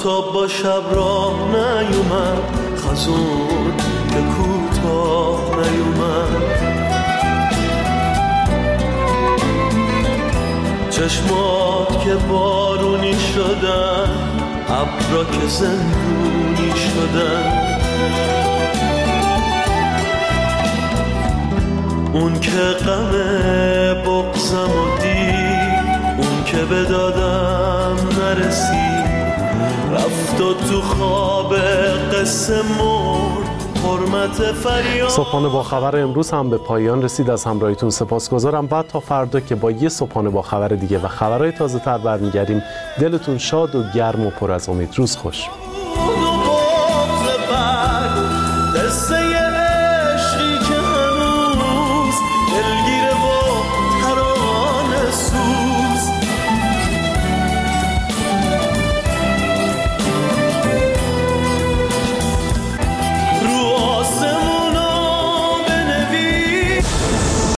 [SPEAKER 22] آفتاب با شب راه نیومد، خزون که کوتاه نیومد. چشمات که بارونی شدن، ابرا که زندونی شدن. اون که غم بغضم و دید، اون که به دادم نرسید، رفت و تو خواب قصه مرد، حرمت فریاد.
[SPEAKER 2] صبحانه با خبر امروز هم به پایان رسید. از همراهیتون سپاسگزارم. بعد تا فردا که با یه صبحانه با خبر دیگه و خبرهای تازه تر برمیگردیم. دلتون شاد و گرم و پر از امید. روز خوش.